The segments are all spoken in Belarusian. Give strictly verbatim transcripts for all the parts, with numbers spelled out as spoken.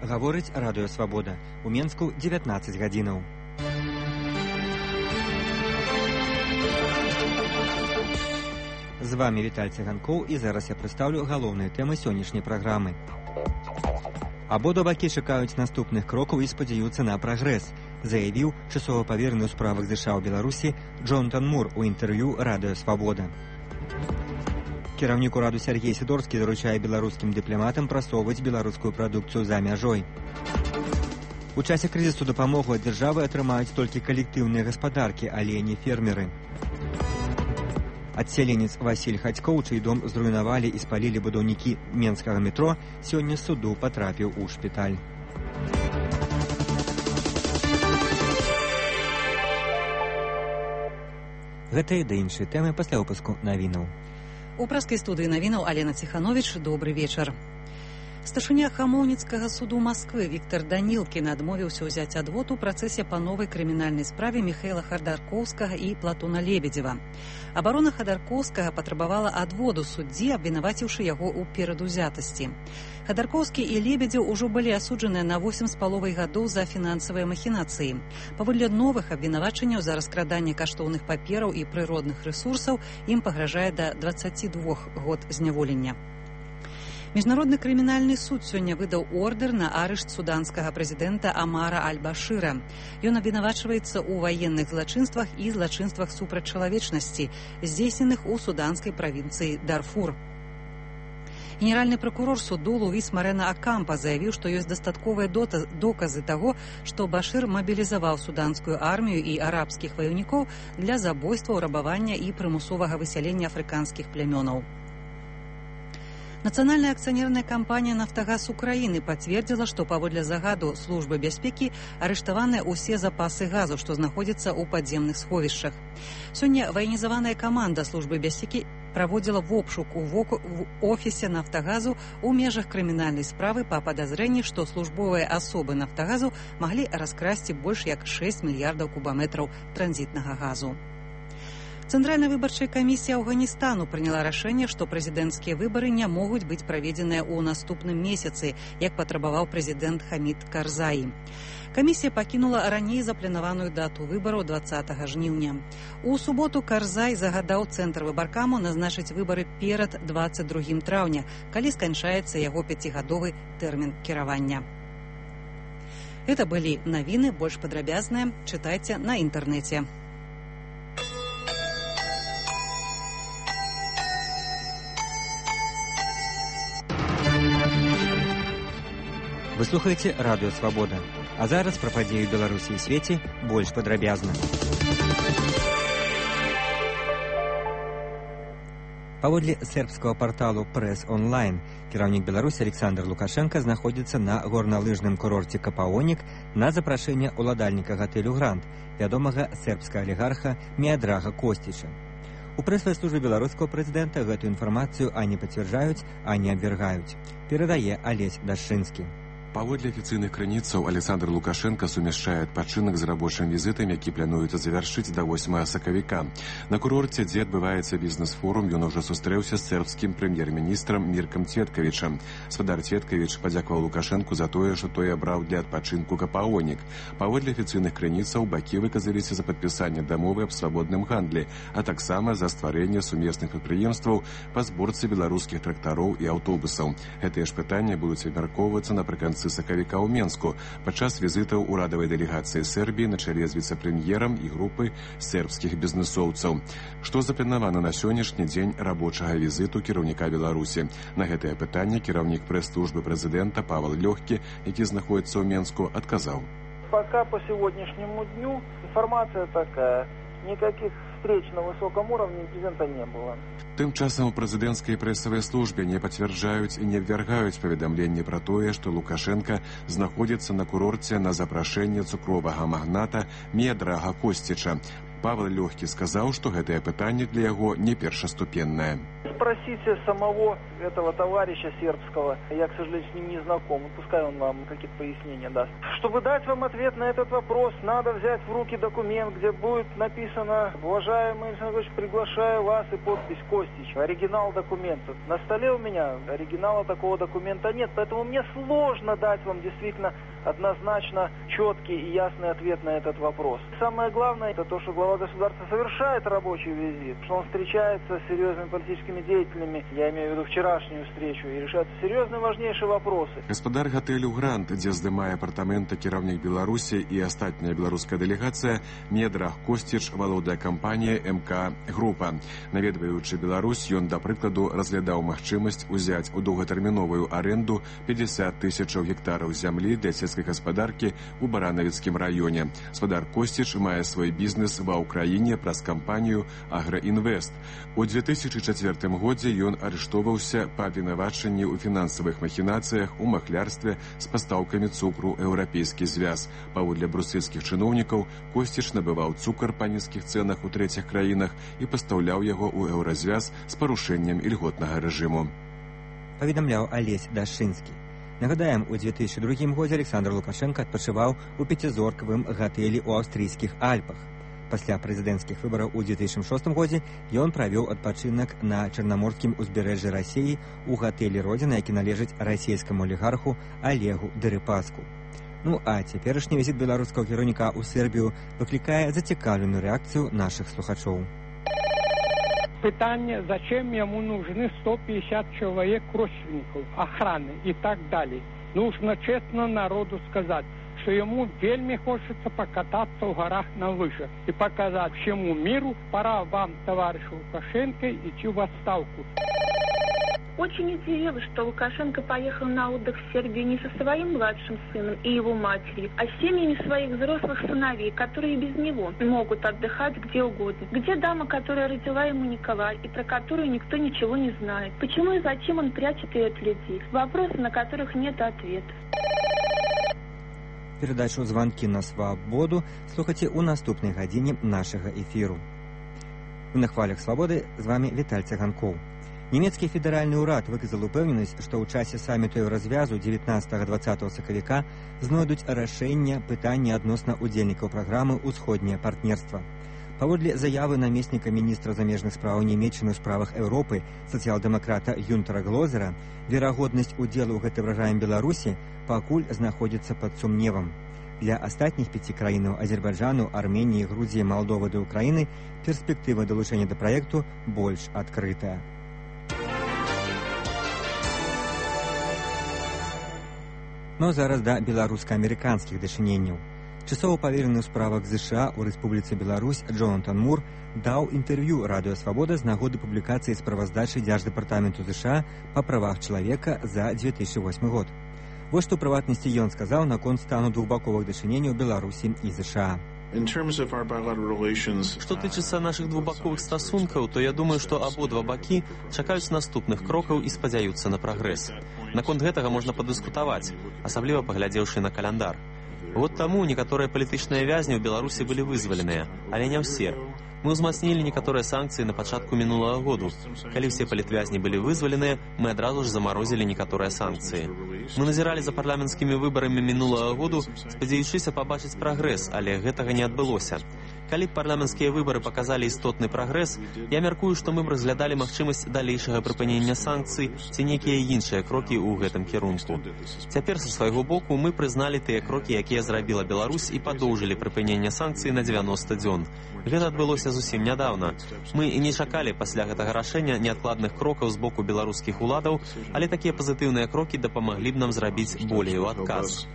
Гаворыць радыё Свабода. У Менску дзевятнаццаць гадзінаў. З вами Віталь Цыганкоў, і зараз я прадстаўлю галоўныя тэмы сённяшняй праграмы. Абодва бакі чакаюць наступных крокаў і спадзяюцца на прагрэс, заявіў часова павераны ў справах ЗША ў Беларусі Джонатан Мур у інтэрв'ю радыё Свабода. Кіраўнік ураду Сергей Сідорскі даручае беларускім дыпламатам прасоўваць беларускую прадукцыю за мяжой. У часе крызісу дапамогу ад дзяржавы атрымаюць толькі калектыўныя гаспадаркі, але не фермеры. Адсяленец Васіль Хацькоў, чый дом зруйнавалі і спалілі будаўнікі менскага метро, сёння з суду патрапіў у шпіталь. Гэтыя ды іншыя тэмы пасля выпуску навінаў. У праскай студыі навінаў Алена Ціхановіч. Добры вечар. Старшыня Хамоўніцкага суду Масквы Віктор Данілкін адмовіўся ўзяць адвод у працэсе па новай крымінальнай справе Міхаіла Хадаркоўскага і Платона Лебедзева. Абарона Хадаркоўскага патрабавала адводу суддзі, абвінаваціўшы яго ў перадузятасці. Хадаркоўскі і Лебедзеў ужо былі асуджаныя на восем з паловай гадоў за фінансавыя махінацыі. Паводле новых абвінавачанняў за раскраданне каштоўных папераў і прыродных рэсурсаў ім пагражае да дваццаці двух год зняволення. Міжнародны крымінальны суд сёння выдаў ордэр на арышт суданскага прэзідэнта Амара Аль-Башыра. Ён абвінавачваецца ў ваенных злачынствах і злачынствах супраць чалавечнасці, здзейсненых у суданскай правінцыі Дарфур. Генеральны прокурор суду Луіс Марена Акампа заявіў, што ёсць дастатковыя доказы таго, што Башыр мабілізаваў суданскую армію і арабскіх ваяўнікоў для забойстваў, рабавання і прымусовага высялення афрыканскіх плямёнаў. Нацыянальная акцыянерная кампанія «Нафтагаз Украіны» пацвердзіла, што паводле загаду службы бяспекі арыштаваныя ўсе запасы газу, што знаходзяцца ў падземных сховішчах. Сёння ваенізаваная каманда службы бяспекі праводзіла вобшук у офісе «Нафтагазу» у межах крымінальнай справы па падазрэнні, што службовыя асобы «Нафтагазу» маглі раскрасці больш як шэсць мільярдаў кубаметраў транзітнага газу. Цэнтральная выбарчая камісія Афганістану прыняла рашэнне, што прэзідэнцкія выбары не могуць быць праведзеныя ў наступным месяцы, як патрабаваў прэзідэнт Хамід Карзаі. Камісія пакінула раней запланаваную дату выбараў дваццатага жніўня. У суботу Карзай загадаў цэнтр выбаркаму назначыць выбары перад дваццаць другім траўня, калі сканчаецца яго пяцігадовы тэрмін кіравання. Гэта былі навіны, больш падрабязныя чытайце на інтэрнэце. Вы слухаеце радыё Свабода. А зараз пра падзеі Беларусі і свеце больш падрабязна. Паводле сербскага парталу «Прэс онлайн», кіраўнік Беларусі Александр Лукашенко знаходзіцца на горналыжным курорце Капаонік на запрашэнне ўладальніка гатэлю «Гранд», вядомага сербскага алігарха Міадрага Косціча. У прэсавай службе беларускага прэзідэнта гэтую інфармацыю ані пацвярджаюць, ані абвяргаюць. Перадае Алесь Дашчынскі. Паводле афіцыйных крыніцаў Александр Лукашенко сумяшчае адпачынак з рабочым візітам, які плануецца завяршыць да восьмага сакавіка. На курорце, дзе адбываецца бізнес-форум, ён ужо сустрэўся з сербскім прэм'ер-міністрам Міркам Цветкавічам. Спадар Цветкавіч падзякаваў Лукашенку за тое, што той абраў для адпачынку Капаонік. Паводле афіцыйных крыніцаў бакі выказаліся за падпісанне дамовы аб свабодным гандлі, а таксама за стварэнне сумесных прадпрыемстваў па зборцы беларускіх трактароў і аўтобусаў. Гэтыя ж пытанні будуць абмяркоўвацца напрыканцы сакавіка ў Менску падчас візітаў урадавай дэлегацыі Сербіі на чале з віцэ-прэм'ерам і групы сербскіх бізнесоўцаў. Што запланавана на сённяшні дзень рабочага візіту кіраўніка Беларусі? На гэтае пытанне кіраўнік прэс-службы прэзідэнта Павел Лёгкі, які знаходіцца ў Менску, адказаў. Пока по сегодняшнему дню информация такая. Никаких встреч на высоком уровне инцидента не было. Тым часам у прэзідэнцкай прэсавай службе не пацвярджаюць і не абвяргаюць паведамленне пра тое, што Лукашенка знаходзіцца на курорце на запрашэнне цукровага магната Міадрага Косціча. Павел Лёгкі сказаў, што гэтае пытанне для яго не першаступеннае. Спросите самого этого товарища сербского, я, к сожалению, с ним не знаком, пускай он вам какие-то пояснения даст. Чтобы дать вам ответ на этот вопрос, надо взять в руки документ, где будет написано: «Уважаемый Александр Ильич, приглашаю вас», и подпись «Костич». Оригинал документа. На столе у меня оригинала такого документа нет, поэтому мне сложно дать вам действительно однозначно четкий и ясный ответ на этот вопрос. Самое главное, это то, что глава государства совершает рабочий визит, что он встречается с серьезными политическими деятелями, я имею в виду вчерашнюю встречу, и решаются серьезные важнейшие вопросы. Гаспадар гатэлю «Грант», дзе здымае апартаменты кіраўнік Беларусі і астатняя беларуская дэлегацыя, Медрах Костич валодае кампанія эм ка Група. Наведваючы Беларусь, ён, да прыкладу, разглядаў магчымасць узяць у доўгатэрміновую аренду пятьдесят тысячаў гектараў зямлі для сельскай гаспадаркі ў Баранавіцкім раёне. Гаспадар Костич мае свой бізнес ва ўкраіне праз кампанію «Аграінвест». У две тысячи четвёртым годзе ён арыштоўваўся па абвінавачанні ў фінансавых махінацыях у махлярстве з пастаўкамі цукру «Еўрапейскі звяз». Паводле брусельскіх чыноўнікаў, Костич набываў цукар па нізкіх цэнах у трэціх краінах і пастаўляў яго ў еўразвяз з парушэннем ільготнага рэжыму. Паведамляў Алесь Дашынскі. Нагадаем, у две тысячи другім годзе Александр Лукашенко адпачываў у пяцізоркавым гатэлі ў аўстрыйскіх Альпах. Пасля прэзідэнцкіх выбараў у две тысячи шостым годзе ён правёў адпачынак на чарнаморскім узбярэжжы Расіі у гатэлі «Родзіна», які належыць расійскаму алігарху Олегу Дерипаску. Ну а цяперашні візіт беларускага кіраўніка ў Сербію выклікае зацікаўленую рэакцыю нашых слухачоў. Питание, зачем ему нужны сто пятьдесят человек родственников, охраны и так далее. Нужно честно народу сказать, что ему вельми хочется покататься в горах на лыжах и показать всему миру: пора вам, товарищ Лукашенко, идти в отставку. Очень удивило, что Лукашенко поехал на отдых в Сербию не со своим младшим сыном и его матерью, а с семьями своих взрослых сыновей, которые без него могут отдыхать где угодно. Где дама, которая родила ему Николая и про которую никто ничего не знает? Почему и зачем он прячет ее от людей? Вопросы, на которых нет ответа. Перадачу «Звонки на свободу» слухайте у наступнай гадзіне нашага эфіру. На хвалях свабоды з вами Віталь Цяганкоў. Нямецкі федэральны ўрад выказал упэўненасць, што ў часе саміту еўразвязу дзевятнаццатага-дваццатага сакавіка знойдуць рашэнне пытання адносна ўдзельнікаў праграмы «Усходняе партнерства». Паводле заявы намесніка міністра замежных спраў Нямецчыны ў справах Еўропы сацыял-дэмакрата Юнтера Глозера, верагоднасць удзелу ў гэтай праграме Беларусі пакуль знаходзіцца пад сумневам. Для астатніх пяці краінаў Азербайджану, Арменіі, Грузіі, Малдовы ды Украіны перспектыва далучэння да праекту больш адкрытая. Но зараз да беларуска-амерыканскіх дачыненняў. Часовы паверены ў справах ЗША ў Рэспубліцы Беларусь Джонатан Мур даў інтэрв'ю Радыё Свабода з нагоды публікацыі справаздачы Дзярждэпартаменту ЗША па правах чалавека за две тысячи восьмы год. Вось што, у прыватнасці, ён сказаў наконт стану двухбаковых дачыненняў Беларусі і ЗША. Што тычыцца нашых двухбаковых стасункаў, то я думаю, што абодва бакі чакаюць наступных крокаў і спадзяюцца на прагрэс. Наконт гэтага можна падыскутаваць, асабліва паглядзеўшы на каляндар. Год таму некаторыя палітычныя вязні ў Беларусі былі вызваленыя, але не ўсе. Мы ўзмацнілі некаторыя санкцыі на пачатку мінулага году. Калі ўсе палітвязні былі вызваленыя, мы адразу ж замарозілі некаторыя санкцыі. Мы назіралі за парламенцкімі выбарамі мінулага году, спадзяючыся пабачыць прагрэс, але гэтага не адбылося. Калі б парламенцкія выбары паказалі істотны прагрэс, я мяркую, што мы б разглядалі магчымасць далейшага прыпынення санкцый ці нейкія іншыя крокі ў гэтым кірунку. Цяпер са свайго боку мы прызналі тыя крокі, якія зрабіла Беларусь, і падоўжылі прыпыненне санкцый на дзевяноста дзён. Гэта адбылося зусім нядаўна. Мы і не чакалі пасля гэтага рашэння неадкладных крокаў з боку беларускіх уладаў, але такія пазітыўныя крокі дапамаглі б нам зрабіць болей у адказ.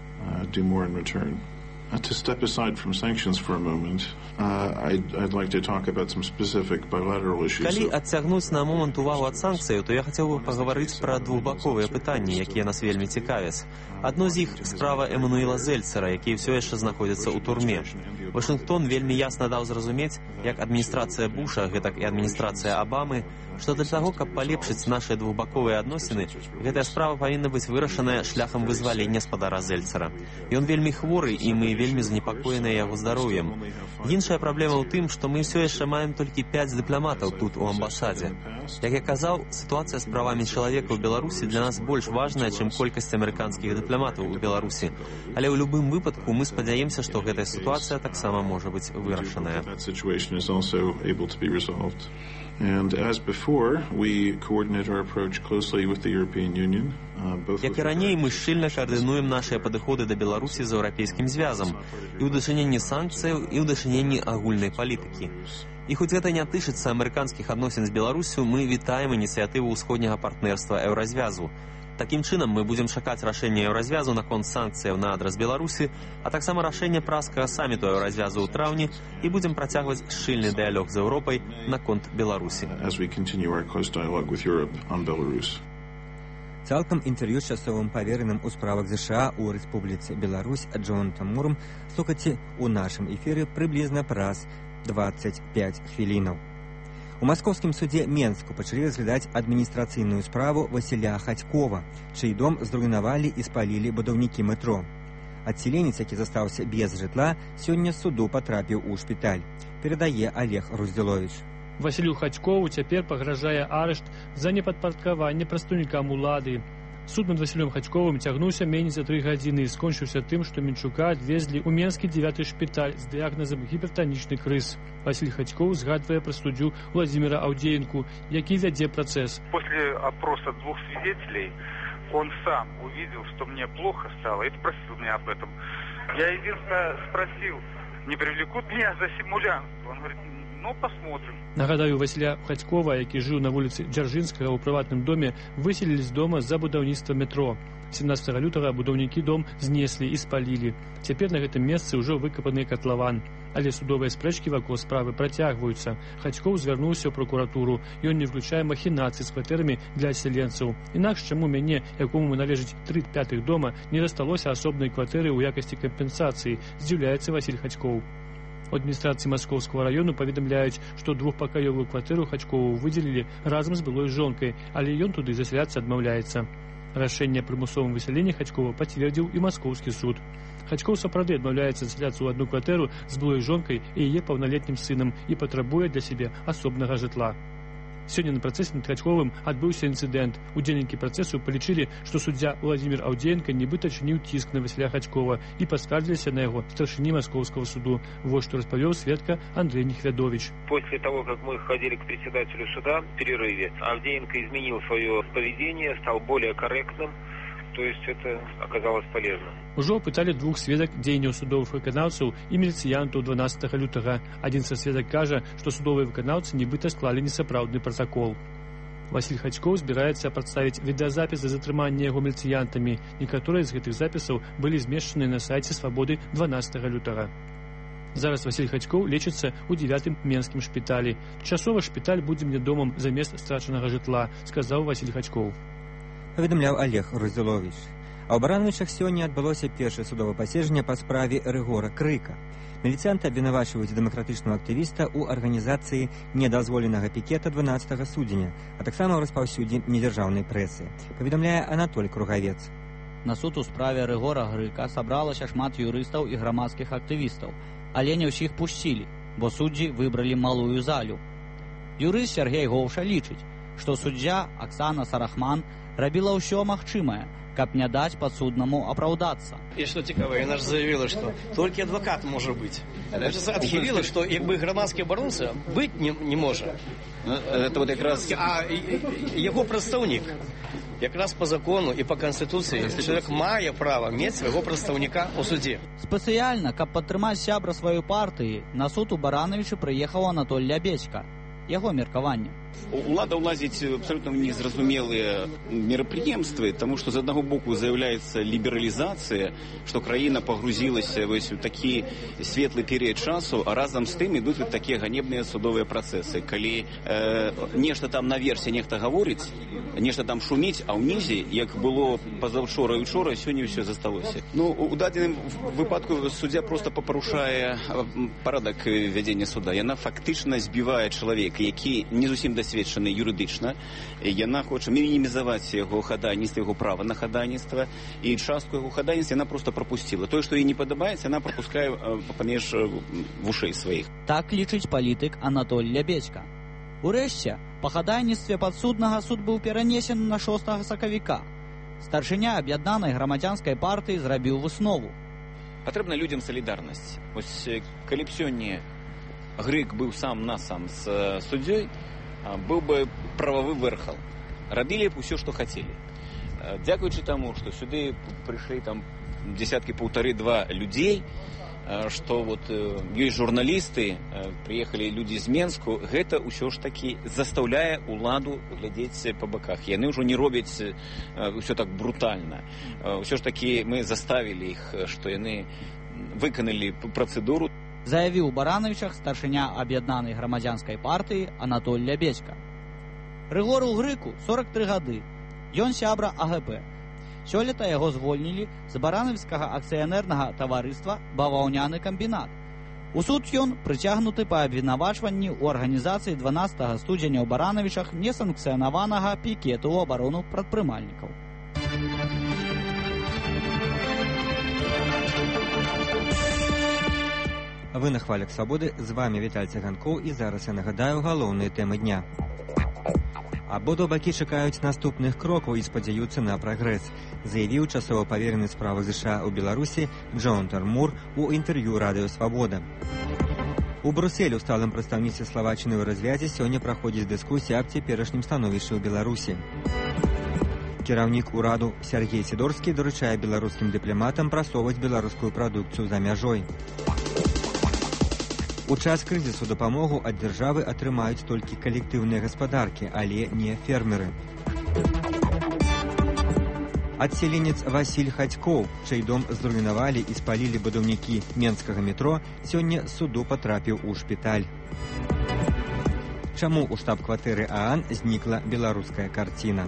Uh, to step aside from sanctions for a moment, uh, I'd, I'd like to talk about some specific bilateral issues. Калі адцягнуць на момант увагу ад санкцыяў, то я хацеў бы пагаварыць пра двухбаковыя пытанні, якія нас вельмі цікавяць. Адно з іх справа Эммануэла Зельцера, які ўсё яшчэ знаходзіцца ў турме. Вашынгтон вельмі ясна даў зразумець, як адміністрацыя Буша, гэтак і адміністрацыя Абамы, што для таго, каб палепшыць нашыя двухбаковыя адносіны, гэтая справа павінна быць вырашаная шляхам вызвалення спадара Зельцера. Ён вельмі хворы, і мы вельмі вельмі занепакоеныя яго здароўем. Іншая праблема ў тым, што мы ўсё яшчэ маем толькі пяць дыпламатаў тут у амбасадзе. Як я казаў, сітуацыя з правамі чалавека ў Беларусі для нас больш важная, чым колькасць амерыканскіх дыпламатаў у Беларусі. Але ў любым выпадку мы спадзяемся, што гэтая сітуацыя таксама можа быць вырашаная. And as before, we coordinate our approach closely with the European Union. Як і раней, мы шчыльна каардынуем нашыя падыходы да Беларусі з еўрапейскім звязам і ў дачыненні санкцыяў, і ў дачыненні агульнай палітыкі. І хоць гэта не тычыцца амерыканскіх адносін з Беларусю, мы вітаем ініцыятыву ўсходняга партнерства еўразвязу. Такім чынам, мы будзем чакаць рашэння еўразвязу наконт санкцыяў на адрас Беларусі, а таксама рашэння празскага саміту еўразвязу ў траўні і будзем працягваць шчыльны дыялог з Еўропай наконт Беларусі. Цалкам інтэрв'ю з часовым павераным у справах ЗША ў Рэспубліцы Беларусь Джонатам Мурам слухайце ў нашым эфіры прыблізна праз дваццаць пяць хвілінаў. У маскоўскім судзе Менску пачалі разглядаць адміністрацыйную справу Васіля Хацькова, чый дом зруйнавалі і спалілі будаўнікі метро. Адселенец, які застаўся без жытла, сёння з суду патрапіў у шпіталь. Перадае Олег Руздзіловіч. Васілю Хацькову цяпер пагражае арышт за непадпарадкаванне прадстаўнікам улады. Суд над Васілем Хацьковым цягнуўся меней за тры гадзіны і скончыўся тым, што Менчука адвезлі ў Менскі дзевяты шпіталь з дыягназам гіпертанічны крыз. Васіль Хацьков згадвае пра суддзю Владимира Авдеенку, які вядзе працэс. После опроса двух свидетелей он сам увидел, что мне плохо стало, и спросил меня об этом. Я единственное спросил, не привлекут меня за симулянство? Он говорит, ну, посмотрим. Нагадаю, Васіля Хацькова, які жыў на вуліцы Дзяржынскага ў прыватным доме, выселілі з дома за будаўніцтва метро. семнадцатага лютага будаўнікі дом знеслі і спалілі. Цяпер на гэтым месцы ўжо выкапаны катлаван. Але судовыя спрэчкі вакол справы працягваюцца. Хацькоў звярнуўся ў прокуратуру, і ён не выключае махінацыі з кватэрамі для адселенцаў. Інакш чаму мяне, якому належыць тры пятых дома, не дасталося асобнай кватэры ў якасці кампенсацыі, здзіўляецца Васіль Хацькоў. У адміністрацыі Маскоўскага раёну паведамляюць, што двухпакаёвую кватэру Хацькову выдзелілі разам з былой жонкай, але ён туды засяляцца адмаўляецца. Рашэнне аб прымусовым высяленні Хацькова пацвердзіў і маскоўскі суд. Хацькоў сапраўды адмаўляецца засяляцца ў адну кватэру з былой жонкай і яе паўналетнім сынам і патрабуе для сябе асобнага жытла. Сёння на працэсе над Хацьковым адбыўся інцыдэнт. Удзельнікі працэсу палічылі, што суддзя Владимир Авдеенко нібыта чыніў ціск на Васіля Хацькова і паскардзіліся на яго старшыні Маскоўскага суду. Вот што распавёў сведка Андрей Нехвядович. После того, как мы ходили к председателю суда в перерыве, Авдеенко изменил свое поведение, стал более корректным. То есть это оказалось полезным. Ужо пыталі двух сведак дзеянняў судовых выканаўцаў і міліцыянтаў дванаццатага лютага. Адзін са сведак кажа, што судовыя выканаўцы нібыта склалі несапраўдны пратакол. Васіль Хацькоў збіраецца прадставіць відэазапісы затрымання яго міліцыянтамі. Некаторыя з гэтых запісаў былі змешчаны на сайце Свабоды дванаццатага лютага. Зараз Васіль Хацькоў лечыцца ў дзевятым менскім шпіталі. Часова шпіталь будзе мне домам замест страчанага жытла, сказаў Васіль Хацькоў. Паведамляў Олег Руздзіловіч. А ў Барановічах сёння адбылося першае судовае паседжанне па справе Рыгора Крыка. Міліцыянты абвінавачваюць дэмакратычнага актывіста ў арганізацыі недазволенага пікета дванаццатага студзеня, а таксама ў распаўсюдзе недзяржаўнай прэсы. Паведамляе Анатоль Кругавец. На суд у справе Рыгора Крыка сабралася шмат юрыстаў і грамадскіх актывістаў, але не ўсіх пусцілі, бо суддзі выбралі малую залю. Юрыст Сергей Гоўша лічыць, што суддзя Аксана Сарахман рабіла ўсё магчымае, каб не даць падсуднаму апраўдацца. І што цікава, яна ж заявіла, што толькі адвакат можа быць. Адхіліла, што як бы грамадскі абаронца быць не, не можа. Это вот якраз... А яго прадстаўнік. Якраз по закону і по Конституцыі чалавек мае права мець свайго прадстаўніка ў судзе. Спецыяльна, каб падтрымаць сябра сваёй партыі, на суд у Барановічы прыехаў Анатоль Лябедзька. Яго меркаванне. Улада ўлазіць абсолютно в незразумелыя мерапрыемствы, тому што з аднаго боку заяўляецца лібералізацыя, што краіна пагрузілася вось у такі светлы перыяд часу, а разам з тым ідуць вот такія ганебныя судовыя працэсы. Калі э, нешта там наверсе нехта гаворыць, нешта там шуміць, а ўнізе, як было пазаўчора і учора, сёння ўсё засталося. Ну, у дадзеным выпадку суддзя проста папарушае парадак вядзення суда. Яна фактычна збівае чалавека, які не зусім да засведчаны юрыдычна. Яна хоча мінімізаваць яго хадайніцтва, яго права на хадайніцтва, і частку яго хадайніцтва яна проста пропусціла. Тое, што ёй не падабаецца, яна пропускае паміж вушэй сваіх. Так лічыць палітык Анатоль Лябедзька. Урэшце, па хадайніцтве падсуднага суд быў перанесены на шостага сакавіка. Старшыня аб'яднанай грамадзянскай партыі зрабіў выснову. Патрэбна людзям салідарнасць. Вось калі б сёння грэк быў сам на сам з суддзёй, быў бы прававы вэрхал. Рабілі б усё, што хацелі. Дзякуючы таму, што сюды прыйшлі там дзесяткі паўтары-два людзей, што вот ёсць журналісты, прыехалі людзі з Менску, гэта ўсё ж такі застаўляе ўладу глядзець па баках. Яны ўжо не робяць ўсё так брутальна. Ўсё ж такі мы заставілі іх, што яны выканалі працэдуру. Заявіў у Баранавічах старшыня аб'яднанай грамадзянскай партыі Анатоль Лябедзька. Рыгору Грыку сорак тры гады. Ён сябра А Гэ Пэ. Сёлета яго звольнілі з баранавіцкага акцыянернага таварыства «Баваўняны камбінат». У суд ён прыцягнуты па абвінавачванні ў арганізацыі дванаццатага студзеня ў Баранавічах несанкцыянаванага пікету ў абарону прадпрымальнікаў. Вы на хвалях свабоды, з вами Віталь Цыганкоў, і зараз я нагадаю галоўныя тэмы дня. Абодва бакі чакаюць наступных крокаў і спадзяюцца на прагрэс, заявіў часова паверены справы ЗША ў Беларусі Джонатан Мур у інтэрв'ю радыё «Свабода». У Брусселі ў сталым прадстаўніцтве Славаччыны ў развязе сёння праходзіць дыскусія аб цяперашнім становішчы ў Беларусі. Кіраўнік ураду Сяргей Сідорскі даручае беларускім дыпламатам прасоўваць беларускую прадукцыю за мяжой. У час крызісу дапамогу ад дзяржавы атрымаюць толькі калектыўныя гаспадаркі, але не фермеры. Адселенец Васіль Хацькоў, чый дом зруйнавалі і спалілі будаўнікі менскага метро, сёння з суду патрапіў у шпіталь. Чаму ў штаб-кватэры А А Н знікла беларуская карціна?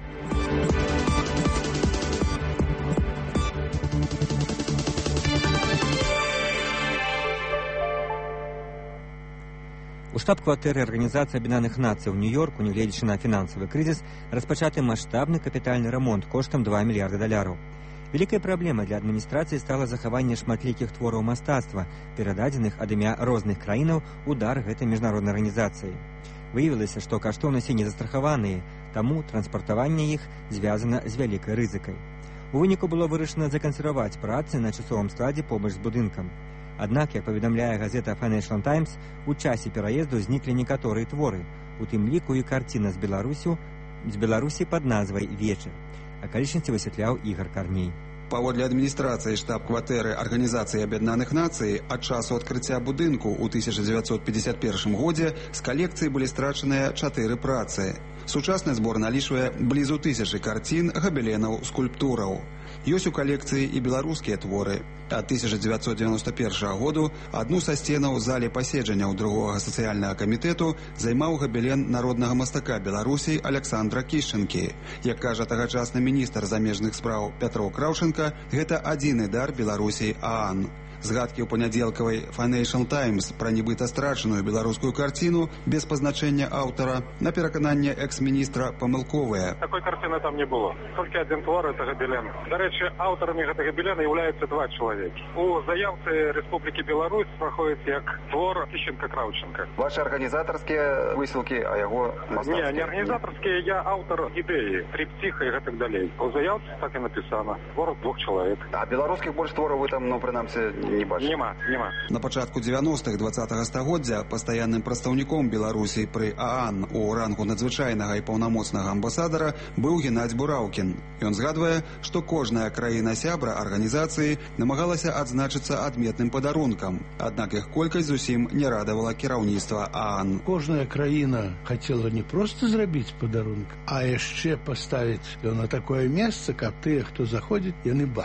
У штаб-кватэры Арганізацыі Аб'яднаных Нацый у Нью-Йорку, нягледзячы на фінансавы крызіс, распачаты маштабны капітальны рамонт коштам два мільярды даляраў. Вялікай праблемай для адміністрацыі стала захаванне шматлікіх твораў мастацтва, перададзеных ад імя розных краінаў у дар гэтай міжнароднай арганізацыі. Выявілася, што каштоўнасці не застрахаваныя, таму транспартаванне іх звязана з вялікай рызыкай. У выніку было вырашана закансерваваць працы на часовым складзе побач з будынкам. Аднак, як паведамляе газета Financial Times, у часе пераезду зніклі некаторыя творы, у тым ліку і карціна з Беларусю, з Беларусі пад назвай «Вечар». Акалічнасці высвятляў Ігар Карней. Паводле адміністрацыі штаб-кватэры Арганізацыі Аб'яднаных Нацый, ад часу адкрыцця будынку ў тысяча дзевяцьсот пятьдесят першым годзе з калекцыі былі страчаныя чатыры працы. Сучасны збор налічвае блізу тысячы карцін, габеленаў, скульптураў. Ёсць у калекцыі і беларускія творы. Ад тысяча дзевяцьсот дзевяносто першага году адну са сценаў зале паседжанняў другога сацыяльнага камітэту займаў габелен народнага мастака Беларусі Аляксандра Кішчанкі. Як кажа тагачасны міністр замежных спраў Пятро Краўченка, гэта адзіны дар Беларусі А А Н. Згадкі ў панядзелкавай Financial Times пра нібыта страчаную беларускую карціну без пазначэння аўтара на перакананне экс-міністра памылковыя. Такой карціны там не было. Толькі адзін твор — это габелен. Дарэчы, аўтарамі гэтага габелена з'яўляюцца два чалавекі. У заяўцы Рэспублікі Беларусь праходзіць як твор Кішчанка-Краўченка. Ваши арганізатарскія высілкі, а яго мастацкія? Не, не арганізатарскія, я аўтар ідэі, трыптіха і гэтак далей. У заяўцы так і напісана. Твор двух чалавек. А беларускіх больш твораў вы там, ну, прынамсі, не бачите? Нема, нема. На пачатку дзевяностых двадцатага стагоддзя пастаянным прадстаўніком Беларусі пры А А Н у рангу надзвычайнага і паўнамоцнага амбасадара быў Геннадзь Бураўкін. Ён згадвае, што кожная краіна-сябра арганізацыі намагалася адзначыцца адметным падарункам, аднак іх колькасць зусім не радавала кіраўніцтва А А Н. Кожная краіна хацела не проста зрабіць падарунак, а яшчэ паставіць на такое месца, каб тыя, хто заходзіць, яны бачылі.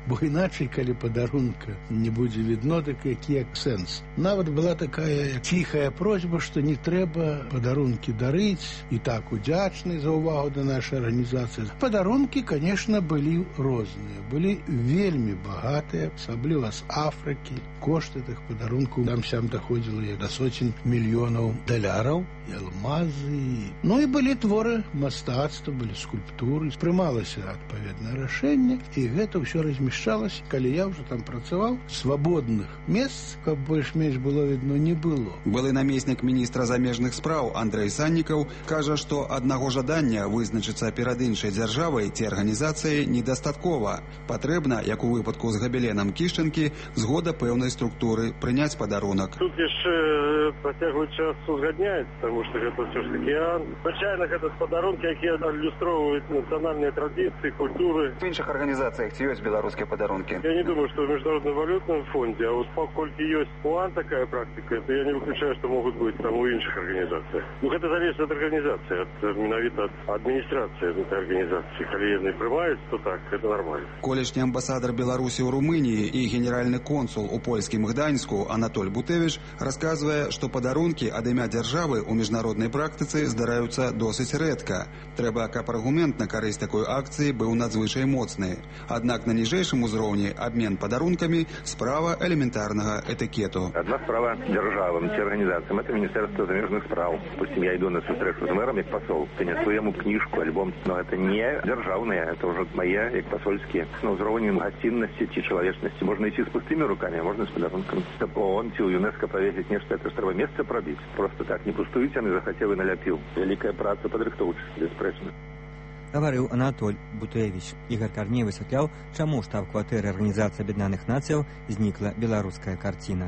бо іначай, калі падарунка не будзе відно, так які сэнс. Нават была такая ціхая просьба, што не трэба падарункі дарыць, і так удзячны за ўвагу да нашай арганізацыі. Падарункі, конечно, былі розныя, былі вельмі багатыя, асабліва з Афрыкі. Кошт этих падарункаў там-сям даходзіла да соцень мільёнаў даляраў, і алмазы. Ну і былі творы мастацтва, былі скульптуры, прымалася адпаведнае рашэнне, і гэта ўсё размяшчалася. Калі я ўжо там працаваў, свабодных месц, каб больш-менш было відно, не было. Былы намеснік міністра замежных спраў Андрэй Саннікаў кажа, што аднаго жадання вызначыцца перад іншай дзяржавай ці арганізацыяй недастаткова. Патрэбна, як у выпадку з габеленам Кішчанкі, згода пэўнай структуры прыняць падарунак. Тут яшчэ працяглы час узгадняецца, таму што гэта ўсё ж такі океан. Звычайна гэта падарункі, якія адлюстроўваюць нацыянальныя традыцыі, культуры. В іншых арганізацыях ці ёсць беларускія падарункі? Я не думаю, што в Міжнародным валютным фонде, а вот паколькі ёсць у АН такая практика, то я не выключаю, што могуць быць там у іншых арганізацыях. Ну, гэта зависит от арганізацыі, ад, менавіта ад адміністрацыі гэтай арганізацыі. Калі яны прымаюць, то так, это нормально. Колішні амбасадар Беларусі ў Румыніі і генеральны консул у польскім Гданьску Анатоль Бутевіч расказвае, што падарункі ад імя дзяржавы ў міжнароднай практыцы здараюцца досыць рэдка. Трэба, каб аргумент на карысць такой акцыі быў надзвычай моцны. Аднак на ніжэйшым узроўні абмен падарункамі справа элементарнага этыкету. Одна справа державам ці организациям, это Министерство замежных справ. Допустим, я иду на встречу с мэром, як посол, принесу ему книжку, альбом, но это не державные, это уже мои, як посольские. На уровне гостинности и человечности можно идти с пустыми руками, а можно с подарунками. Чтобы ООН ці ЮНЕСКО повесить нечто, это треба место пробить. Просто так, не пустую тяны захотел и наляпил. Великая праца падрыхтоўчы, беспрэчна. Гаварыў Анатоль Бутевіч. Ігор Карней высвятляў, чаму штаб-кватэры Арганізацыі Аб'яднаных Нацыяў знікла беларуская карціна.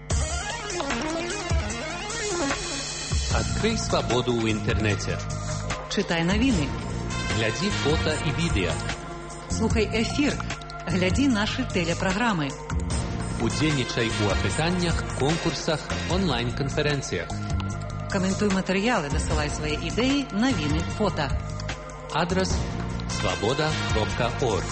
Открой свободу в интернете. Читай новины. Гляди фото и видео. Слухай эфир. Гляди наши телепрограммы. Удзельнічай у апытаннях, конкурсах, онлайн-конференциях. Комментуй материалы, досылай свои идеи, новины, фото. Адрес свобода кропка орг.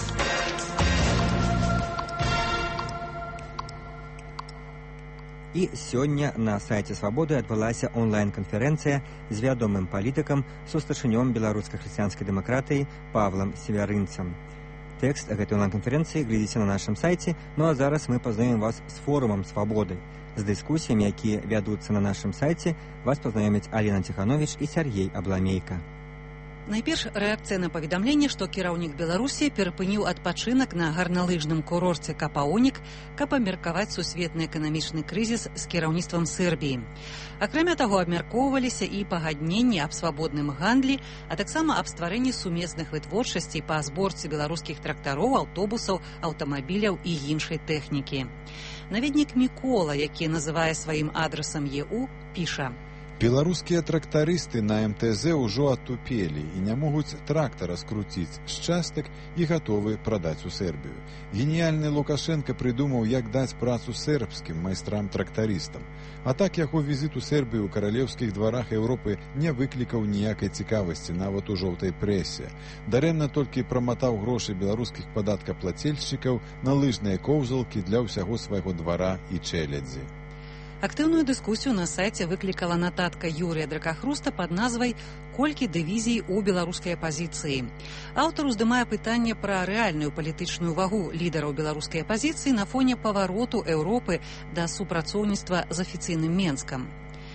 І сёння на сайце Свабоды адбылася онлайн-канферэнцыя з вядомым палітыкам, сустачынём беларускай хрысціянскай дэмакратыі Павлам Севярынцам. Тэкст гэтай онлайн-канферэнцыі глядзіце на нашым сайце, ну а зараз мы пазнаёмім вас з форумам Свабоды. З дыскусіямі, якія вядуцца на нашым сайце, вас пазнаёмяць Алена Ціхановіч і Сяргей Абламейка. Найперш рэакцыя на паведамленне, што кіраўнік Беларусі перапыніў адпачынак на гарналыжным курорце Капаонік, каб абмеркаваць сусветны эканамічны крызіс з кіраўніцтвам Сербіі. Акрамя таго, абмяркоўваліся і пагадненні аб свабодным гандлі, а таксама аб стварэнні сумесных вытворчасцей па зборцы беларускіх трактароў, аўтобусаў, аўтамабіляў і іншай тэхнікі. Наведнік Мікола, які называе сваім адрасам ЕУ, піша: Беларускія трактарысты на эм тэ зэ ўжо атупелі і не могуць трактара скруціць з частак і гатовы прадаць у Сербію. Геніяльны Лукашенко прыдумаў, як даць працу сербскім майстрам-трактарыстам. А так яго візіт у Сербію ў каралеўскіх дварах Еўропы не выклікаў ніякай цікавасці нават у жоўтай прэсе. Дарэмна толькі праматаў грошы беларускіх падаткаплацельшчыкаў на лыжныя коўзалкі для ўсяго свайго двара і чэлядзі. Актыўную дыскусію на сайце выклікала нататка Юрыя Дракахруста пад назвай «Колькі дывізій у беларускай апазіцыі». Аўтар уздымае пытанне пра рэальную палітычную вагу лідараў беларускай апазіцыі на фоне павароту Еўропы да супрацоўніцтва з афіцыйным Менскам.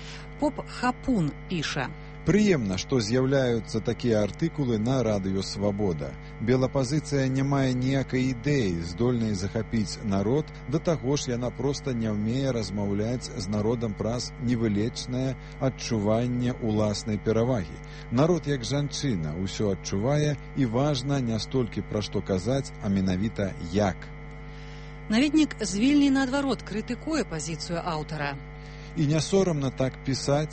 Поп Хапун піша: Прыемна, што з'яўляюцца такія артыкулы на радыё «Свабода». Белапазіцыя не мае ніякай ідэі, здольнай захапіць народ, да таго ж яна проста не ўмее размаўляць з народам праз невылечнае адчуванне ўласнай перавагі. Народ, як жанчына, усё адчувае, і важна не столькі пра што казаць, а менавіта як. Наведнік з Вільні, наадварот, крытыкуе пазіцыю аўтара. І не сорамна так пісаць.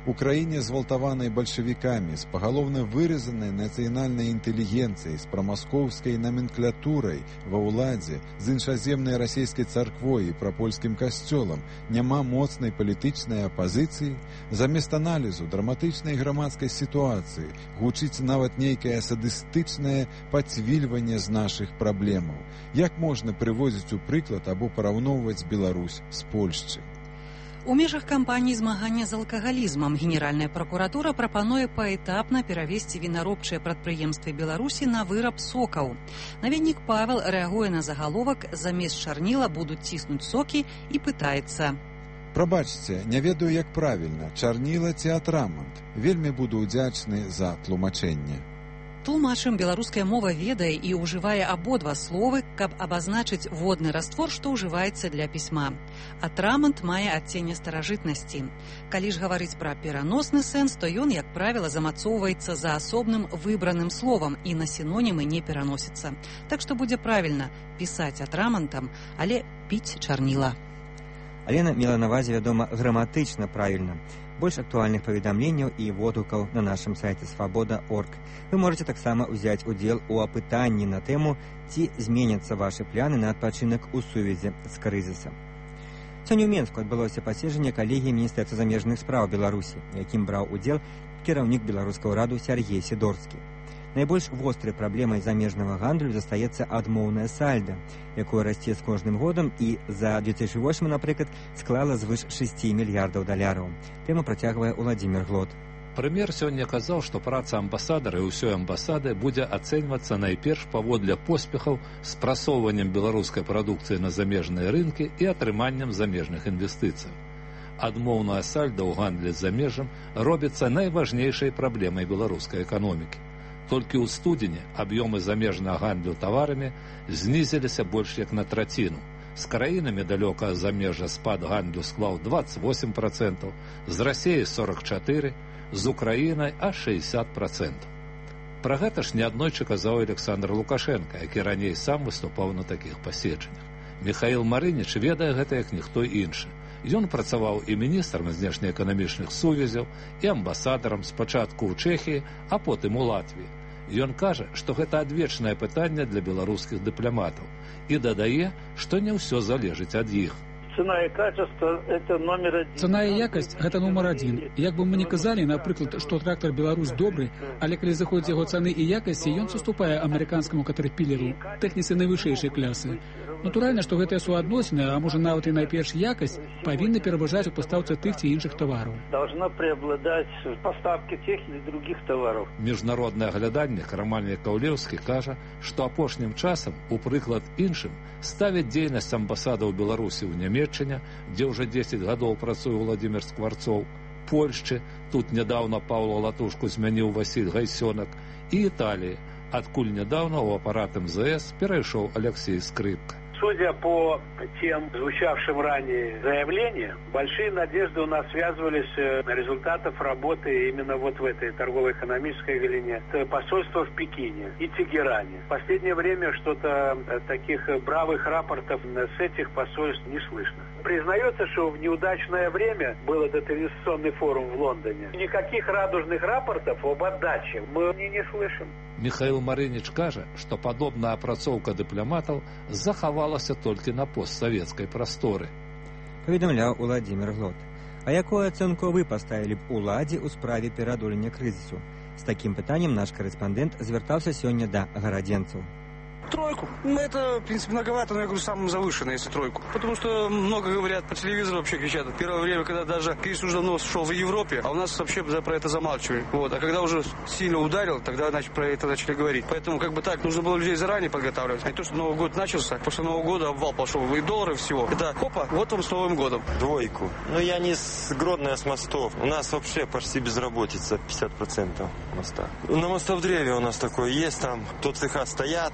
У краіне згвалтаванай бальшавікамі, з пагалоўна выразанай нацыянальнай інтэлігенцыяй, з прамаскоўскай наменклатурай ва ўладзе, з іншаземнай расійскай царквой і прапольскім касцёлам няма моцнай палітычнай апазіцыі, замест аналізу драматычнай грамадскай сітуацыі гучыць нават нейкае садыстычнае пацвільванне з нашых праблемаў. Як можна прыводзіць у прыклад або параўноўваць Беларусь з Польшчай? У межах кампаніі змагання з алкагалізмам Генеральная пракуратура прапануе паэтапна перавесці вінаробчыя прадпрыемствы Беларусі на выраб сокаў. Наведнік Павел рэагуе на загаловак «Замест чарніла будуць ціснуць сокі» і пытаецца. Прабачце, не ведаю, як правільна, чарніла ці атрамант. Вельмі буду ўдзячны за тлумачэнне. Тлумачым, беларуская мова ведае і ўжывае абодва словы, каб абазначыць водны раствор, што ўжываецца для пісьма. Атрамант мае адценне старажытнасці. Калі ж гаварыць пра пераносны сэнс, то ён, як правіла, замацоўваецца за асобным выбраным словам і на сінонімы не пераносіцца. Так што будзе правільна пісаць атрамантам, але піць чарніла. Алена мела на ўвазе, вядома, граматычна правільна. Больш актуальных паведамленняў і водгукаў на нашым сайце свабода точка орг. Вы можете таксама ўзяць удзел у апытанні на тэму, ці зменяцца вашы пляны на адпачынак у сувязі з крызісам. Сёння ў Менску адбылося паседжанне калегіі Міністэрства замежных спраў Беларусі, якім браў удзел кіраўнік беларускага ўраду Сяргей Сідорскі. Найбольш вострай праблемай замежнага гандлю застаецца адмоўная сальда, якое расце з кожным годам і за две тысячи восьмы, напрыклад, склала звыш шасці мільярдаў даляраў. Тэму працягвае Уладзімір Глот. Прэм'ер сёння казаў, што праца амбасадара і ўсёй амбасады будзе ацэньвацца найперш паводле поспехаў з прасоўваннем беларускай прадукцыі на замежныя рынкі і атрыманнем замежных інвестыцый. Адмоўная сальда ў гандлі з замежжам робіцца найважнейшай праблемай беларускай эканомікі. Толькі ў студзені аб'ёмы замежнага гандлю таварамі знізіліся больш як на траціну. З краінамі далёка ад замежжа спад гандлю склаў дваццаць восем працэнтаў, з Расіяй сорок чатыры працэнты, з Украінай аж шэсцьдзесят працэнтаў. Пра гэта ж неаднойчы казаў Александр Лукашенко, які раней сам выступаў на такіх паседжаннях. Міхаіл Марыніч ведае гэта як ніхто іншы. Ён працаваў і міністрам знешнеэканамічных сувязяў, і амбасадарам спачатку ў Чэхіі, а потым у Латвіі. Ён кажа, што гэта адвечнае пытанне для беларускіх дыпламатаў і дадае, што не ўсё залежыць ад іх. Цена и качество – это номер один. Цена и якость – это номер один. Як бы мы ни казали, например, что трактор «Беларусь» добрый, але коли заходят его цены и якости, он суступает американскому «Катерпиллеру», техницы наивысшейшей классы. Натуральна, што гэтыя суадносіны, а можа нават і найперш якасць, павінны пераважаць у пастаўцы тых ці іншых тавараў. Должна преобладать поставки тех или других товаров. Міжнароднае агляданне Роман Каўлеўскі кажа, што апошнім часам, у прыклад іншым, ставіць дзейнасць амбасадаў Беларусі ў Нямецчыне, дзе ўжо дзесяць гадоў працуе Владзімир Скварцоў, Польшчы, тут нядаўна Паўла Латушку змяніў Васіль Гайсёнак, і Італіі, адкуль нядаўна ў апарат эм зэ эс перайшоў Алексей Скрипка. Судя по тем звучавшим ранее заявлениям, большие надежды у нас связывались на результатов работы именно вот в этой торгово-экономической велине. Посольство в Пекине и Тегеране. В последнее время что-то таких бравых рапортов с этих посольств не слышно. Признается, что в неудачное время был этот инвестиционный форум в Лондоне. Никаких радужных рапортов об отдаче мы не, не слышим. Михаил Марыніч кажа, што падобная апрацоўка дыпламатаў захавалася толькі на постсавецкай прасторы. Паведамляў Уладзімір Глот. А якую ацэнку вы паставілі б уладзе ў справе пераадолення крызісу? З такім пытаннем наш корэспандэнт звяртаўся сёння да гарадзенцаў. Тройку. Это, в принципе, многовато, но я говорю, самым завышенное, если тройку. Потому что много говорят по телевизору, вообще кричат. В первое время, когда даже кризис уже давно шел в Европе, а у нас вообще про это замалчивали. Вот. А когда уже сильно ударил, тогда значит, про это начали говорить. Поэтому, как бы так, нужно было людей заранее подготавливать. А не то, что Новый год начался, после Нового года обвал пошел, и доллары всего. Это, хопа, вот вам с Новым годом. Двойку. Ну, я не с Гродно, а с мостов. У нас вообще почти безработица, пятьдесят процентов моста. На мостовдреве у нас такое есть, там то цеха стоят, то работают.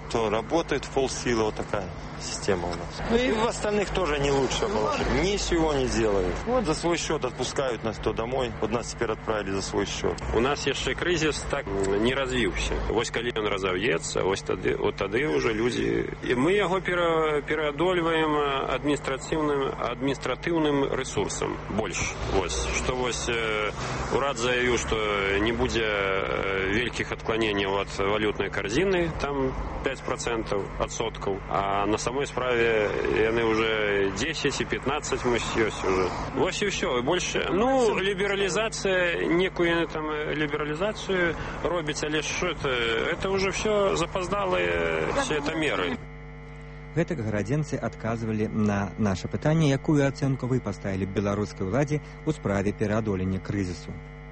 работает в полсилы, вот такая система у нас. Ну и в остальных тоже не лучше положение. Ничего не делают. Вот за свой счет отпускают нас то домой. Вот нас теперь отправили за свой счет. У нас еще кризис так не развился. Вось коли он разовьется, вось тады, вот тады уже люди... И мы его переодольваем административным, административным ресурсом больше. Вот. Что вось урад заявил, что не будет великих отклонений от валютной корзины, там пять процентов отсотков, а на самой справе яны уже десять и пятнадцать мы есть уже. Вось и все, и больше. Ну, либерализация, некую там либерализацию робить, але что это? Это уже все запоздалые все это меры. Гэтак гарадзенцы адказвалі на наша пытанне, якую ацэнку вы паставілі б беларускай уладзе ў справе пераадолення крызісу.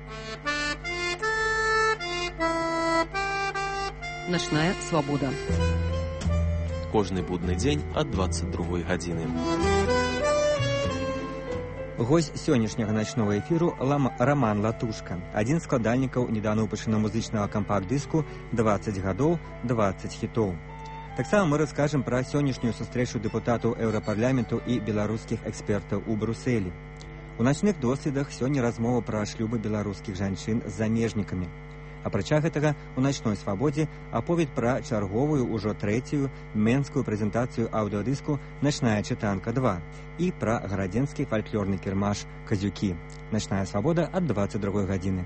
Начная свабода. Кожны будны дзень ад двадцать другой гадзіны. Госць сённяшняга начнога эфіру Роман Латушка, адзін з складальнікаў недаўно выпушчанага музычнага кампакт-дыску «двадцать гадоў, двадцать хітоў». Таксама мы раскажам пра сённяшнюю сустрэчу дэпутатаў еўрапарламенту і беларускіх экспертаў у Брусэлі. У начных доследах сёння размова пра шлюбы беларускіх жанчын з замежнікамі. Апрача гэтага, у начной свабодзе аповед пра чарговую, ужо трэцюю, менскую прэзентацыю аўдыодыску «Начная чытанка два» і пра гарадзенскі фальклорны кірмаш «Казюкі». Начная свабода ад двадцать другой гадзіны.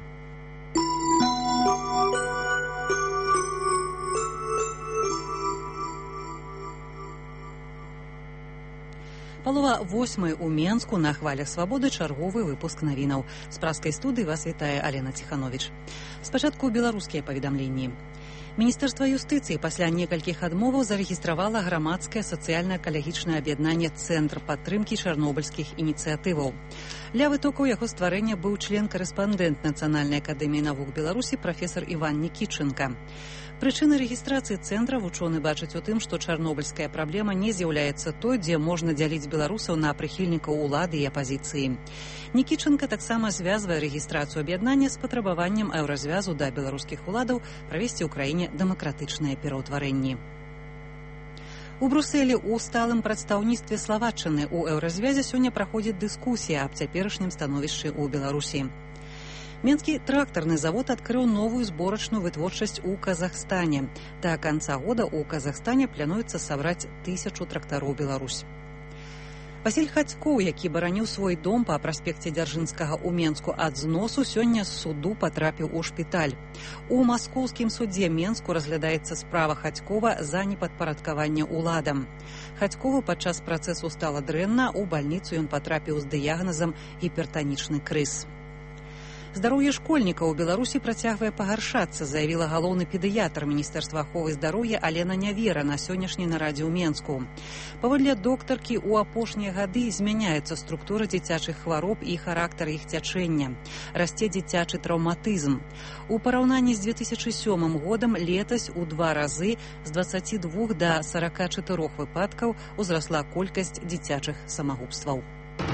Палова восьмай у Менску на хвалях свабоды чарговы выпуск навінаў. З праскай студыі вас вітае Алена Ціхановіч. Спачатку беларускія паведамленні. Міністэрства юстыцыі пасля некалькіх адмоваў зарэгістравала грамадскае сацыяльна-экалагічнае аб'яднанне «Цэнтр падтрымкі чарнобыльскіх ініцыятываў». Ля вытокаў яго стварэння быў член-карэспандэнт Нацыянальнай акадэміі навук Беларусі прафесар Іван Нікічынка. Прычыны рэгістрацыі цэнтра вучоны бачаць у тым, што чарнобыльская праблема не з'яўляецца той, дзе можна дзяліць беларусаў на прыхільнікаў улады і апазіцыі. Нікічынка таксама звязвае рэгістрацыю аб'яднання з патрабаваннем еўразвязу да беларускіх уладаў правесці ў краіне дэмакратычныя пераўтварэнні. У Брусэлі ў сталым прадстаўніцтве Славаччыны ў еўразвязе сёння праходзіць дыскусія аб цяперашнім становішчы ў Беларусі. Менскі трактарны завод адкрыў новую зборачную вытворчасць у Казахстане. Да канца года ў Казахстане плануецца сабраць тысячу трактароў Беларусь. Васіль Хацькоў, які бараніў свой дом па праспекце Дзяржынскага ў Менску ад зносу, сёння з суду патрапіў у шпіталь. У маскоўскім судзе Менску разглядаецца справа Хацькова за непадпарадкаванне ўладам. Хацькову падчас працэсу стала дрэнна, у бальніцу ён патрапіў з дыягназам гіпертанічны крыз. Здароўе школьнікаў у Беларусі працягвае пагаршацца, заявіла галоўны педыятр Міністэрства аховы здароўя Алена Нявера на сённяшняй нарадзе ў Менску. Паводле доктаркі, у апошнія гады змяняецца структура дзіцячых хвароб і характар іх цячэння. Расце дзіцячы траўматызм. У параўнанні з две тысячы сёмым годам летась у два разы з дваццаці двух да сарака чатырох выпадкаў узрасла колькасць дзіцячых самагубстваў.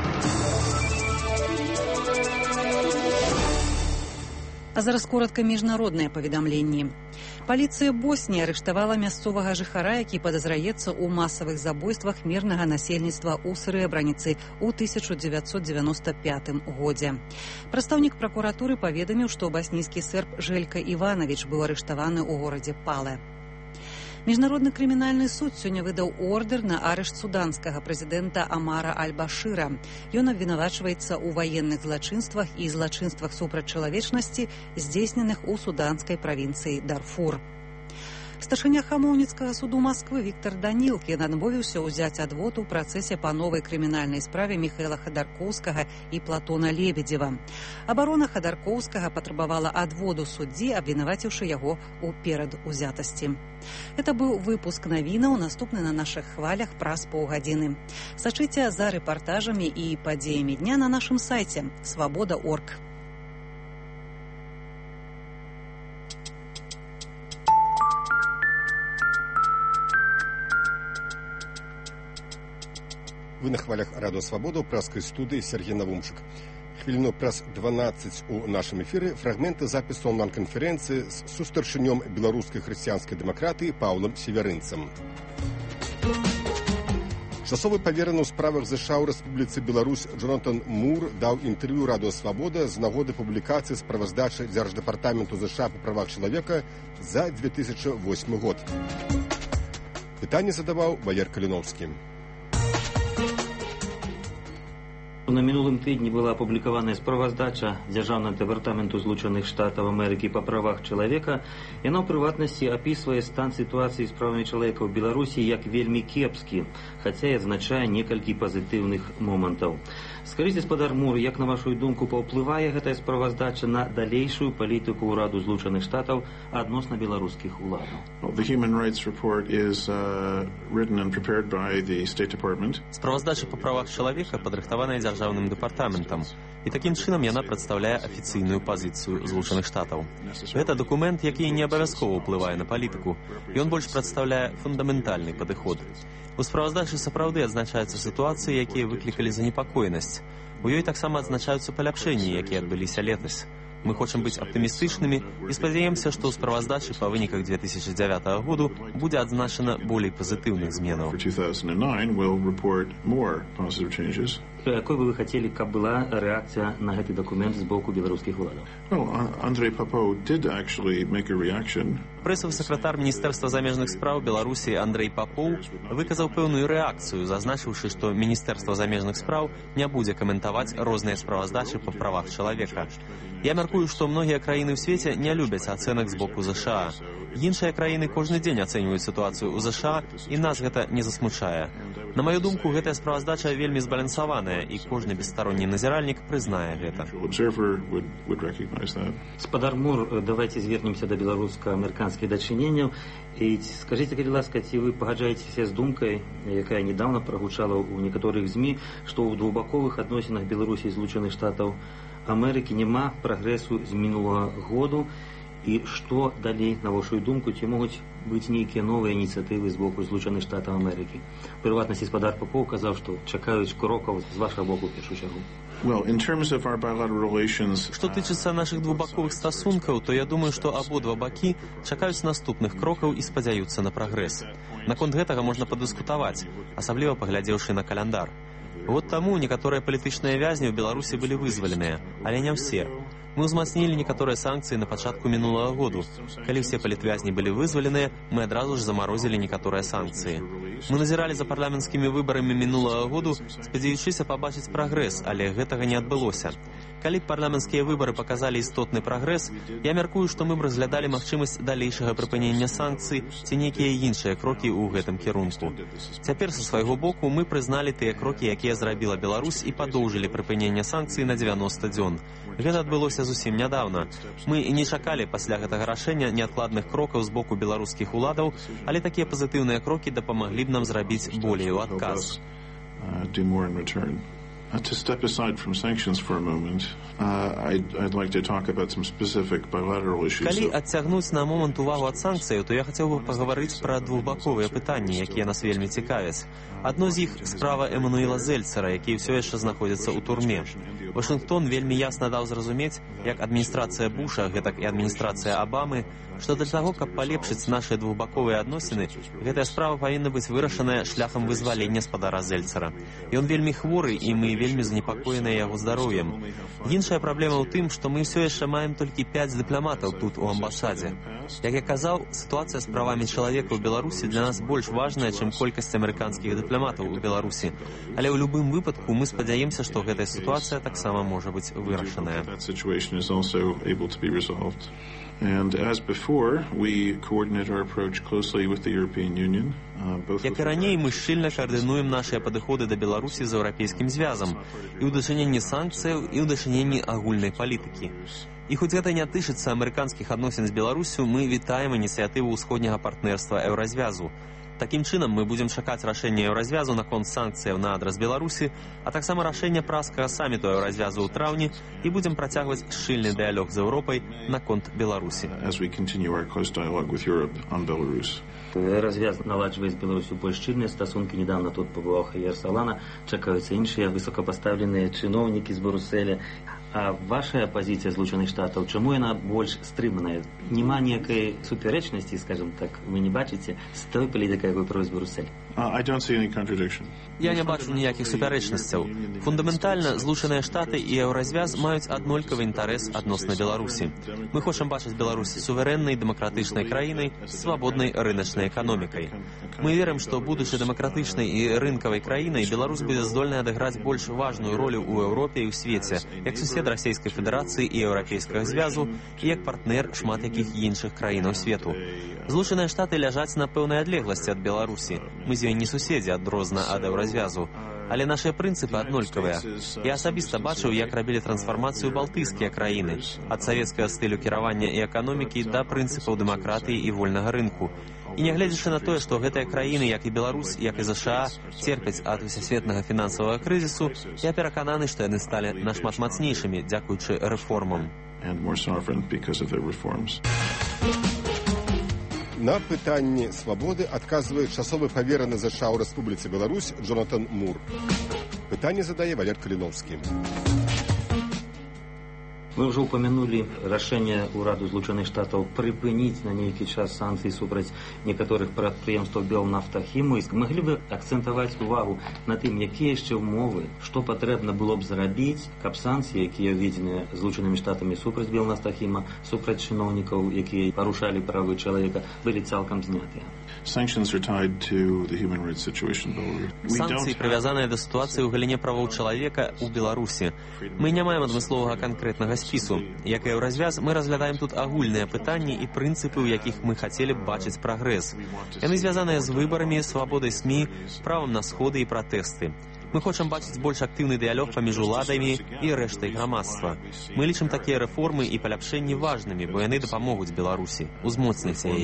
А зараз коротка міжнародныя паведамленні. Паліцыя Босніі арыштавала мясцовага жыхара, які падазраецца ў масавых забойствах мірнага насельніцтва ў Срэбраніцы ў тысяча дзевяцьсот дзевяноста пятым годзе. Прадстаўнік пракуратуры паведаміў, што баснійскі серб Желька Іванович быў арыштаваны ў горадзе Пале. Міжнародны крымінальны суд сёння выдаў ордер на арышт суданскага прэзідэнта Амара Аль-Башыра. Ён абвінавачваецца ў ваенных злачынствах і злачынствах супраць чалавечнасці, здзейсненых у суданскай правінцыі Дарфур. Старшыня Хамоўніцкага суду Масквы Віктор Данілкін адмовіўся ўзяць адвод у працэсе па новай крымінальнай справе Міхаэла Хадаркоўскага і Платона Лебедзева. Абарона Хадаркоўскага патрабавала адводу суддзі, абвінаваціўшы яго ў перадузятасці. Это быў выпуск навінаў, наступны на нашых хвалях праз паўгадзіны. Сачыце за рэпартажамі і падзеямі дня на нашым сайце свабода точка орг. Вы на хвалях Радио Свобода, праской студии Сергей Навумчик. хвіліну праз дванаццаць у нашым эфіры фрагменты запісу онлайн-канферэнцыі з сустарчынём беларускай хрысціянскай дэмакратыі Паўлам Северынцам. Часовы павераны ў справах ЗША ў Рэспубліцы Беларусь Джонатан Мур даў інтэрв'ю Радыё Свабода з нагоды публікацыі справаздачы Дзярждэпартаменту ЗША па правах чалавека за две тысячы восьмы год. Пытанне задаваў Валер Каліновскі. На мінулым тыдні была апублікаваная справаздача Дзяржаўнага дэпартаменту Злучаных Штатаў Амерыкі па правах чалавека. Яна ў прыватнасці апісвае стан сітуацыі з правамі чалавека ў Беларусі як вельмі кепскі, хаця і адзначае некалькі пазітыўных момантаў. Скажыце, гаспадар Мур, як на вашу думку паўплывае гэтая справаздача на далейшую палітыку ўраду Злучаных Штатаў адносна беларускіх уладаў? Well, the Human Rights Report is uh, written and prepared by the State Department. Справаздача па правах чалавека падрыхтаваная дзяржаўным дэпартаментам, і такім чынам яна прадстаўляе афіцыйную пазіцыю Злучаных Штатаў. Гэта дакумент, які не абавязкова ўплывае на палітыку. Ён больш прадстаўляе фундаментальны падыход. У справаздачы сапраўды адзначаюцца сітуацыі, якія выклікалі занепакоенасць. У ёй таксама адзначаюцца паляпшэнні, якія адбыліся летась. Мы хочам быць аптымістычнымі і спадзяемся, што ў справаздачы па выніках две тысячи дзявятага году будзе адзначана болей пазітыўных зменаў. Якой бы вы хацелі, каб была рэакцыя на гэты дакумент з боку беларускіх уладаў? Well, Андрей Попов did actually make a reaction. Прэсавы сакратар Міністэрства замежных спраў Беларусі Андрей Попов выказаў пэўную рэакцыю, зазначыўшы, што Міністэрства замежных спраў не будзе каментаваць розныя справаздачы па правах чалавека. Я мяркую, што многія краіны ў свеце не любяць ацэнак з боку ЗША. Іншыя краіны кожны дзень ацэньваюць сітуацыю ў ЗША, і нас гэта не засмучае. На маю думку, гэтая справаздача вельмі збалансаваная, і кожны бесстаронні назіральнік прызнае гэта. Гаспадар Мур, давайте звернемся да беларуска-амерыканскіх дачыненняў. І скажыце, калі ласка, ці вы пагаджаецеся з думкай, якая недавно прагучала ў некаторых ЗМІ, што ў двухбаковых адносінах Беларусі і Злучаных Штатаў Амерыкі няма прагрэсу з мінулага году, і што далей, на вашу думку, ці могуць быць нейкія новыя ініцыятывы з боку Злучаных Штатаў Амерыкі? Прыватнасці, гаспадар Попов казаў, што чакаюць крокаў з вашага боку ў першую чаргу. Well, in terms of our bilateral relations, што тычыцца нашых двухбаковых стасункаў, то я думаю, што абодва бакі чакаюць наступных крокаў і спадзяюцца на прагрэс. Наконт гэтага можна падыскутаваць, асабліва паглядзеўшы на каляндар. Год таму некаторыя палітычныя вязні ў Беларусі былі вызваленыя, але не ўсе. Мы ўзмацнілі некаторыя санкцыі на пачатку мінулага году. Калі ўсе палітвязні былі вызваленыя, мы адразу ж замарозілі некаторыя санкцыі. Мы назіралі за парламенцкімі выбарамі мінулага году, спадзяючыся пабачыць прагрэс, але гэтага не адбылося. Калі б парламенцкія выбары паказалі істотны прагрэс, я мяркую, што мы б разглядалі магчымасць далейшага прыпынення санкцый ці нейкія іншыя крокі ў гэтым кірунку. Цяпер са свайго боку мы прызналі тыя крокі, якія зрабіла Беларусь, і падоўжылі прыпынення санкцый на дзевяноста дзён. Гэта адбылося зусім нядаўна. Мы не чакалі пасля гэтага рашэння неадкладных крокаў з боку беларускіх уладаў, але такія пазітыўныя крокі дапамаглі б нам зрабіць болей у адказ. Uh, to step aside from sanctions for a moment, uh, I'd, I'd like to talk about some specific bilateral issues. Калі адцягнуць на момант увагу ад санкцыяў, то я хацеў бы пагаварыць пра двухбаковыя пытанні, якія нас вельмі цікавяць. Адно з іх справа Эмануэла Зельцера, які ўсё яшчэ знаходзіцца ў турме. Вашынгтон вельмі ясна даў зразумець, як адміністрацыя Буша, гэтак і адміністрацыя Абамы, што для таго, каб палепшыць нашыя двухбаковыя адносіны, гэтая справа павінна быць вырашаная шляхам вызвалення спадара Зельцера. Ён вельмі хворы, і мы вельмі занепакоеныя яго здароўем. Іншая праблема ў тым, што мы ўсё яшчэ маем толькі пяць дыпламатаў тут у амбасадзе. Як я казаў, сітуацыя з правамі чалавека ў Беларусі для нас больш важная, чым колькасць амерыканскіх дыпламатаў у Беларусі. Але ў любым выпадку мы спадзяемся, што гэтая сітуацыя таксама можа быць вырашаная. And as before, we coordinate our approach closely with the European Union. Як і раней, мы шчыльна каардынуем нашыя падыходы да Беларусі з еўрапейскім звязам і ў дачыненні санкцыяў, і ў дачыненні агульнай палітыкі. І хоць гэта не тычыцца амерыканскіх адносін з Беларусю, мы вітаем ініцыятыву ўсходняга партнерства еўразвязу. Такім чынам мы будзем чакаць рашэння еўразвязу наконт санкцыяў на адрас Беларусі, а таксама рашэння празскага саміту еўразвязу ў траўні і будзем працягваць шчыльны дыялог з Еўропай наконт Беларусі. Развяз наладжвае з Беларусю больш шчыльныя стасункі. Недавно тут пабываў Хаер Салана, чакаюцца іншыя высокапастаўленыя чыноўнікі з Брюсселя. А ваша пазіцыя Злучаных Штатаў, чаму яна больш стрыманая? Няма ніякай супярэчнасці, скажем так, вы не бачыце з той палітыкай, якую праводзіць Брюссель? Я не бачу ніякіх супярэчнасцяў. Фундаментальна Злучаныя Штаты і Еўразвяз маюць аднолькавы інтарэс адносна Беларусі. Мы хочам бачыць Беларусь сувэрэннай дэмакратычнай краінай з свабоднай рыначнай эканомікай. Мы верым, што будучы дэмакратычнай і рынкавай краінай, Беларусь будзе здольная адыграць больш важную ролю ў Еўропе і ў свеце, як сусед Расійскай Федэрацыі і Еўрапейскага звязу і як партнер шмат якіх іншых краінаў свету. Злучаныя Штаты ляжаць на пэўнай адлегласці ад Беларусі. Мы з ёй не суседзі адрозна ад Еўразвязу. Але нашыя прынцыпы аднолькавыя. Я асабіста бачыў, як рабілі трансфармацыю балтыйскія краіны, ад савецкага стылю кіравання і эканомікі да прынцыпаў дэмакратыі і вольнага рынку. І нягледзячы на тое, што гэтыя краіны, як і Беларусь, як і ЗША, церпяць ад усесветнага фінансавага крызісу, я перакананы, што яны сталі нашмат мацнейшымі дзякуючы рэформам. На пытанні свабоды адказвае часовы павераны ЗША ў Рэспубліцы Беларусь Джонатан Мур. Пытанне задае Валер Каліновскі. Вы ўжо ўпамянулі рашэнне ўраду Злучаных Штатаў прыпыніць на нейкі час санкцыі супраць некаторых прадпрыемстваў Белнафтахіму. Маглі бы акцэнтаваць увагу на тым, якія яшчэ ўмовы, што патрэбна было б зрабіць, каб санкцыі, якія ўведзеныя Злучанымі Штатамі супраць Белнафтахіма, супраць чыноўнікаў, якія парушалі правы чалавека, былі цалкам знятыя? Санкцыі прывязаныя да сітуацыі ў галіне правоў чалавека ў Беларусі. Мы не маем адмысловага канкрэтнага спісу. Як і Еўразвяз, мы разглядаем тут агульныя пытанні і прынцыпы, у якіх мы хацелі б бачыць прагрэс. Яны звязаныя з выбарамі, свабодай СМІ, правам на сходы і пратэсты. Мы хочам бачыць больш актыўны дыялог паміж уладамі і рэштай грамадства. Мы лічым такія рэформы і паляпшэнні важнымі, бо яны дапамогуць Беларусі узмоцніць яе.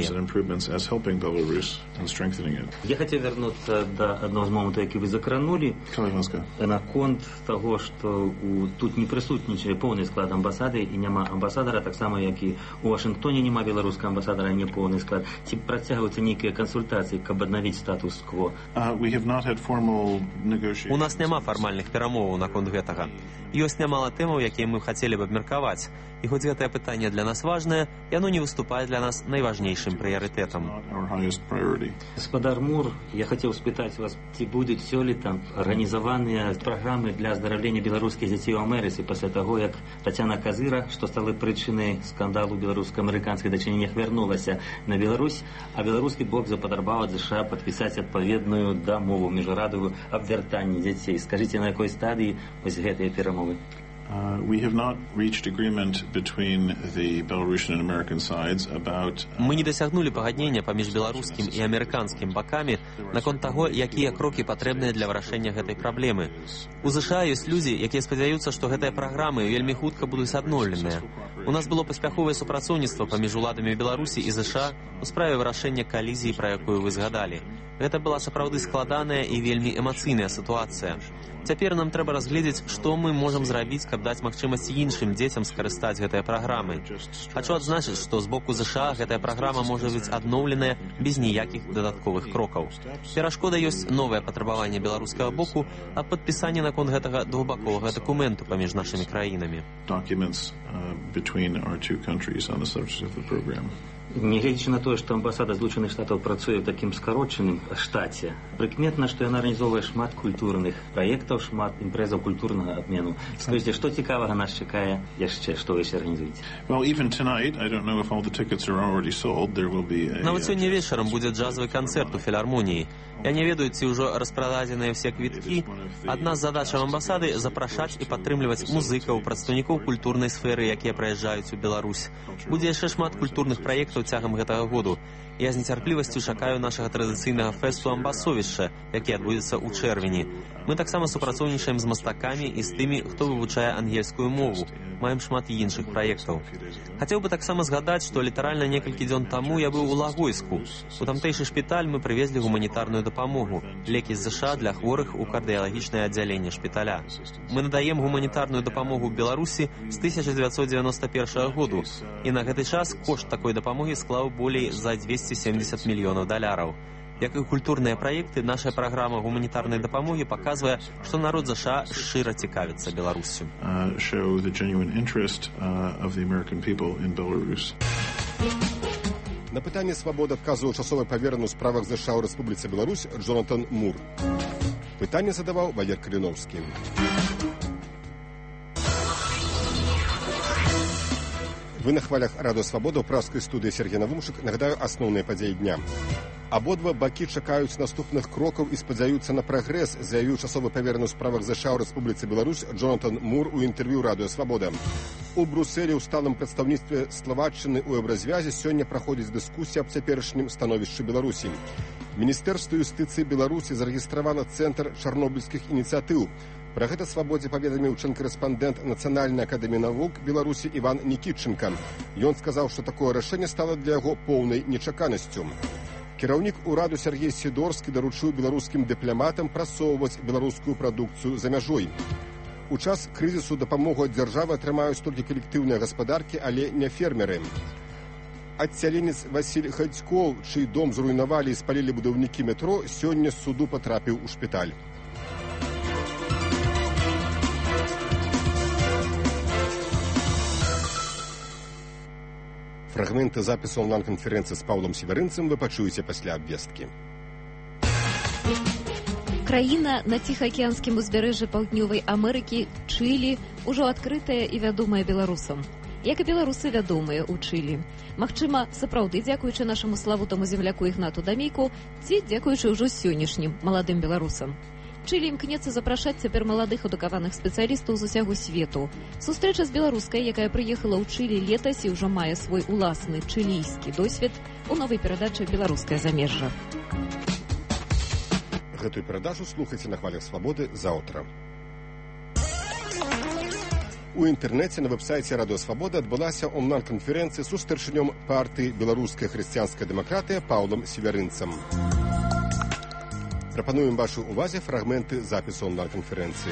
Я хацеў вярнуцца да аднаго з момантаў, які вы закранулі, наконт таго, што тут не прысутнічае поўны склад амбасады і няма амбасадара, таксама як і у Вашынгтоне няма беларускага амбасадара, не поўны склад. Ці працягваюцца нейкія кансультацыі, каб аднавіць статус-кво? У нас няма фармальных перамоваў наконт гэтага. Ёсць нямала тэмаў, якія мы хацелі б абмеркаваць. І хоць гэтае пытанне для нас важнае, яно не выступае для нас найважнейшым прыярытэтам. Гаспадар Мур, я хацеў спытаць вас, ці будуць сёлета арганізаваныя праграмы для аздараўлення беларускіх дзяцей у Амерыцы пасля таго, як Тацяна Казыра, што стала прычынай скандалу беларуска-амерыканскіх дачыненнях, вярнулася на Беларусь, а беларускі бок запатрабаваў ад ЗША падпісаць адпаведную дамову міжнарадовую аб вяртанні дзяцей. Скажыце, на якой стадыі вось гэтыя перамовы? Uh, we have not reached agreement between the Belarusian and American sides about... Мы не дасягнулі пагаднення паміж беларускім і амерыканскім бакамі наконт таго, якія крокі патрэбныя для вырашэння гэтай праблемы. У ЗША ёсць людзі, якія спадзяюцца, што гэтыя праграмы вельмі хутка будуць адноўленыя. У нас было паспяховае супрацоўніцтва паміж уладамі Беларусі і ЗША у справе вырашэння калізіі, пра якую вы згадалі. Гэта была сапраўды складаная і вельмі эмацыйная сітуацыя. Цяпер нам трэба разгледзець, што мы можам зрабіць, каб даць магчымасць іншым дзецям скарыстаць гэтыя праграмы. Хачу адзначыць, што з боку ЗША гэтая праграма можа быць адноўленая без ніякіх дадатковых крокаў. Перашкода ёсць новае патрабаванне беларускага боку аб падпісанні наконт гэтага двухбаковага дакументу паміж нашымі краінамі. Нягледзячы на тое, што амбасада Злучаных Штатаў працуе ў такім скарочаным штаце, прыкметна, што яна арганізоўвае шмат культурных праектаў, шмат імпрэзаў культурнага абмену. Скажыце, што цікавага нас чакае яшчэ, што вы яшчэ арганізуеце? Нават сёння вечарам будзе джазавы канцэрт у філармоніі. Я не ведаю, ці ўжо распрададзеныя ўсе квіткі. Адна з задачаў амбасады – запрашаць і падтрымліваць музыкаў, прадстаўнікоў культурнай сферы, якія прыязджаюць у Беларусь. Будзе яшчэ шмат культурных праектаў цягам гэтага году. Я з нецярплівасцю чакаю нашага традыцыйнага фэсту «Амбасовішча», які адбудзецца ў чэрвені. Мы таксама супрацоўнічаем з мастакамі і з тымі, хто вывучае ангельскую мову. Маем шмат іншых праектаў. Хацеў бы таксама згадаць, што літаральна некалькі дзён таму я быў у Лагойску. У тамтэйшы шпіталь мы прывезлі гуманітарную дапамогу, лекі з ЗША для хворых у кардыялагічнае аддзяленне шпіталя. Мы надаем гуманітарную дапамогу ў Беларусі з тысяча дзевяцьсот дзевяноста першага году, і на гэты час кошт такой дапамогі склаў болей за дзвесце семьдесят мільёнаў даляраў. Як і культурныя праекты, наша праграма гуманітарнай дапамогі паказвае, што народ ЗША шчыра цікавіцца Беларуссю. На пытанне свабоды адказваў часовы павераны ў справах ЗША ў Рэспубліцы Беларусь Джонатан Мур. Пытанне задаваў Валер Каліновскі. Вы на хвалях Радыё Свабода ў пражскай студыі Сергей Навумшык. Нагадаю асноўныя падзеі дня. Абодва бакі чакаюць наступных крокаў і спадзяюцца на прагрэс, заявіў часовы павераны ў справах ЗША ў Рэспубліцы Беларусь Джонатан Мур у інтэрв'ю Радыё Свабода. У Брусэлі ў сталым прадстаўніцтве Славаччыны ў Еўразвязе сёння праходзіць дыскусія аб цяперашнім становішчы Беларусі. Міністэрства юстыцыі Беларусі зарэгістравана цэнтр чарнобыльскіх ініцыятыў. Пра гэта Свабодзе паведаміў член-карэспандэнт Нацыянальнай акадэміі навук Беларусі Іван Нікітчынка. Ён сказаў, што такое рашэнне стала для яго поўнай нечаканасцю. Кіраўнік ураду Сергей Сідорскі даручыў беларускім дыпламатам прасоўваць беларускую прадукцыю за мяжой. У час крызісу дапамогу ад дзяржавы атрымаюць толькі калектыўныя гаспадаркі, але не фермеры. Адсяленец Васіль Хадзькоў, чый дом зруйнавалі і спалілі будаўнікі метро, сёння з суду патрапіў у шпіталь. Фрагменты запісу онлайн-канферэнцыі з Паўлам Северынцам вы пачуеце пасля абвесткі. Краіна на Ціхаакіянскім узбярэжжы Паўднёвай Амерыкі, Чылі, ужо адкрытая і вядомая беларусам. Як і беларусы вядомыя ў Чылі. Магчыма, сапраўды дзякуючы нашаму славутаму земляку Ігнату Дамейку, ці дзякуючы ўжо сённяшнім маладым беларусам. Чылі імкнецца запрашаць цяпер маладых адукаваных спецыялістаў з усяго свету. Сустрэча з беларускай, якая прыехала ў Чылі летась і ўжо мае свой уласны чылійскі досвед, у новай перадачы «Беларускае замежжа». Гэтую перадачу слухайце на хвалях свабоды заўтра. У інтэрнэце на вэб-сайце Радыё Свабода адбылася онлайн-канферэнцыя з старшынём партыі «Беларуская хрысціянская дэмакратыя» Паўлам Северынцам. Прапануем вашу увазе фрагменты запісу онлайн-канферэнцыі.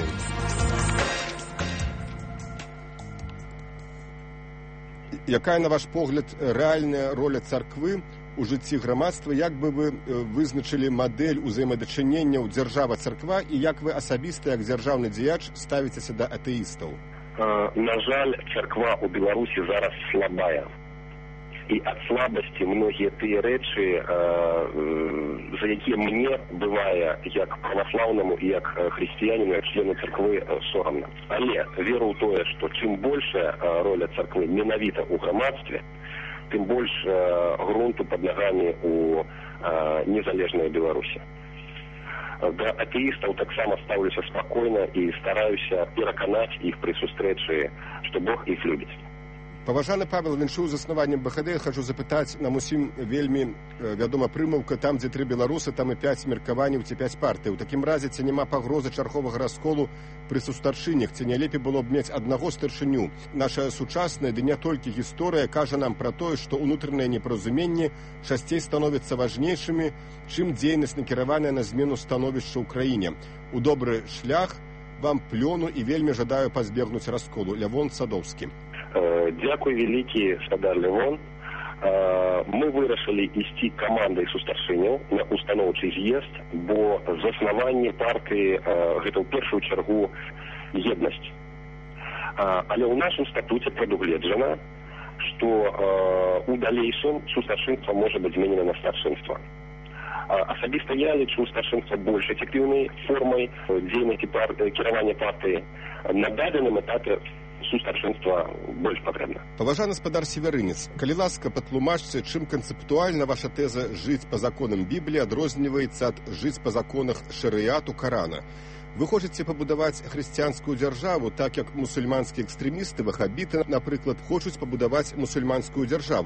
Якая, на ваш погляд, рэальная роля царквы у жыцці грамадства? Як бы вы вызначылі мадэль узаемадачынення дзяржава-царква і як вы асабіста, як дзяржаўны дзеяч, ставіцеся да атэістаў? На жаль, царква ў Беларусі зараз слабая. І ад слабасці многія тыя рэчы, за якія мне бывае як праваслаўнаму і як хрысціяніну, як члену царквы сорамна. Але веру ў тое, што чым большая роля царквы менавіта ў грамадстве, тым больш грунту пад нагамі ў незалежнай Беларусі. Да атэістаў таксама стаўлюся спакойна і стараюся пераканаць іх пры сустрэчы, што Бог іх любіць. Паважаны Павел, віншую з заснаваннем БХД, хачу запытаць, нам усім вельмі вядома прымаўка, там, дзе тры беларусы, там і пяць меркаванняў ці пяць партый. У такім разе, ці няма пагрозы чарговага расколу пры сустаршынях, ці не лепей было б мець аднаго старшыню. Наша сучасная, ды не толькі гісторыя, кажа нам пра тое, што ўнутраныя непаразуменні часцей становяцца важнейшымі, чым дзейнасць накіраваная на змену становішча ў краіне. У добры шлях вам плёну і вельмі жадаю пазбегнуць расколу. Лявон Садоўскі. Дзякуй вялікі, спадар Левон. Мы вырашылі ісці камандай сустаршыняў на устаноўчы з'езд, бо заснаванне партыі гэта ў першую чаргу еднасць. Але ў нашым статуце прадугледжана, што у далейшым сустаршынства можа быць зменена на старшынства. Асабіста я лічу старшынства больш эфектыўнай формай дзейнасці кіравання партыі. На дадзеным этапе сустаршынства больш патрэбна. Паважаны спадар Северынец, калі ласка, патлумачце, чым канцэптуальна ваша тэза «жыць па законам Бібліі» адрозніваецца ад «жыць па законах шарыяту Карана». Вы хочаце пабудаваць хрысціянскую дзяржаву, так як мусульманскія экстрэмісты, вахабіты, напрыклад, хочуць пабудаваць мусульманскую дзяржаву.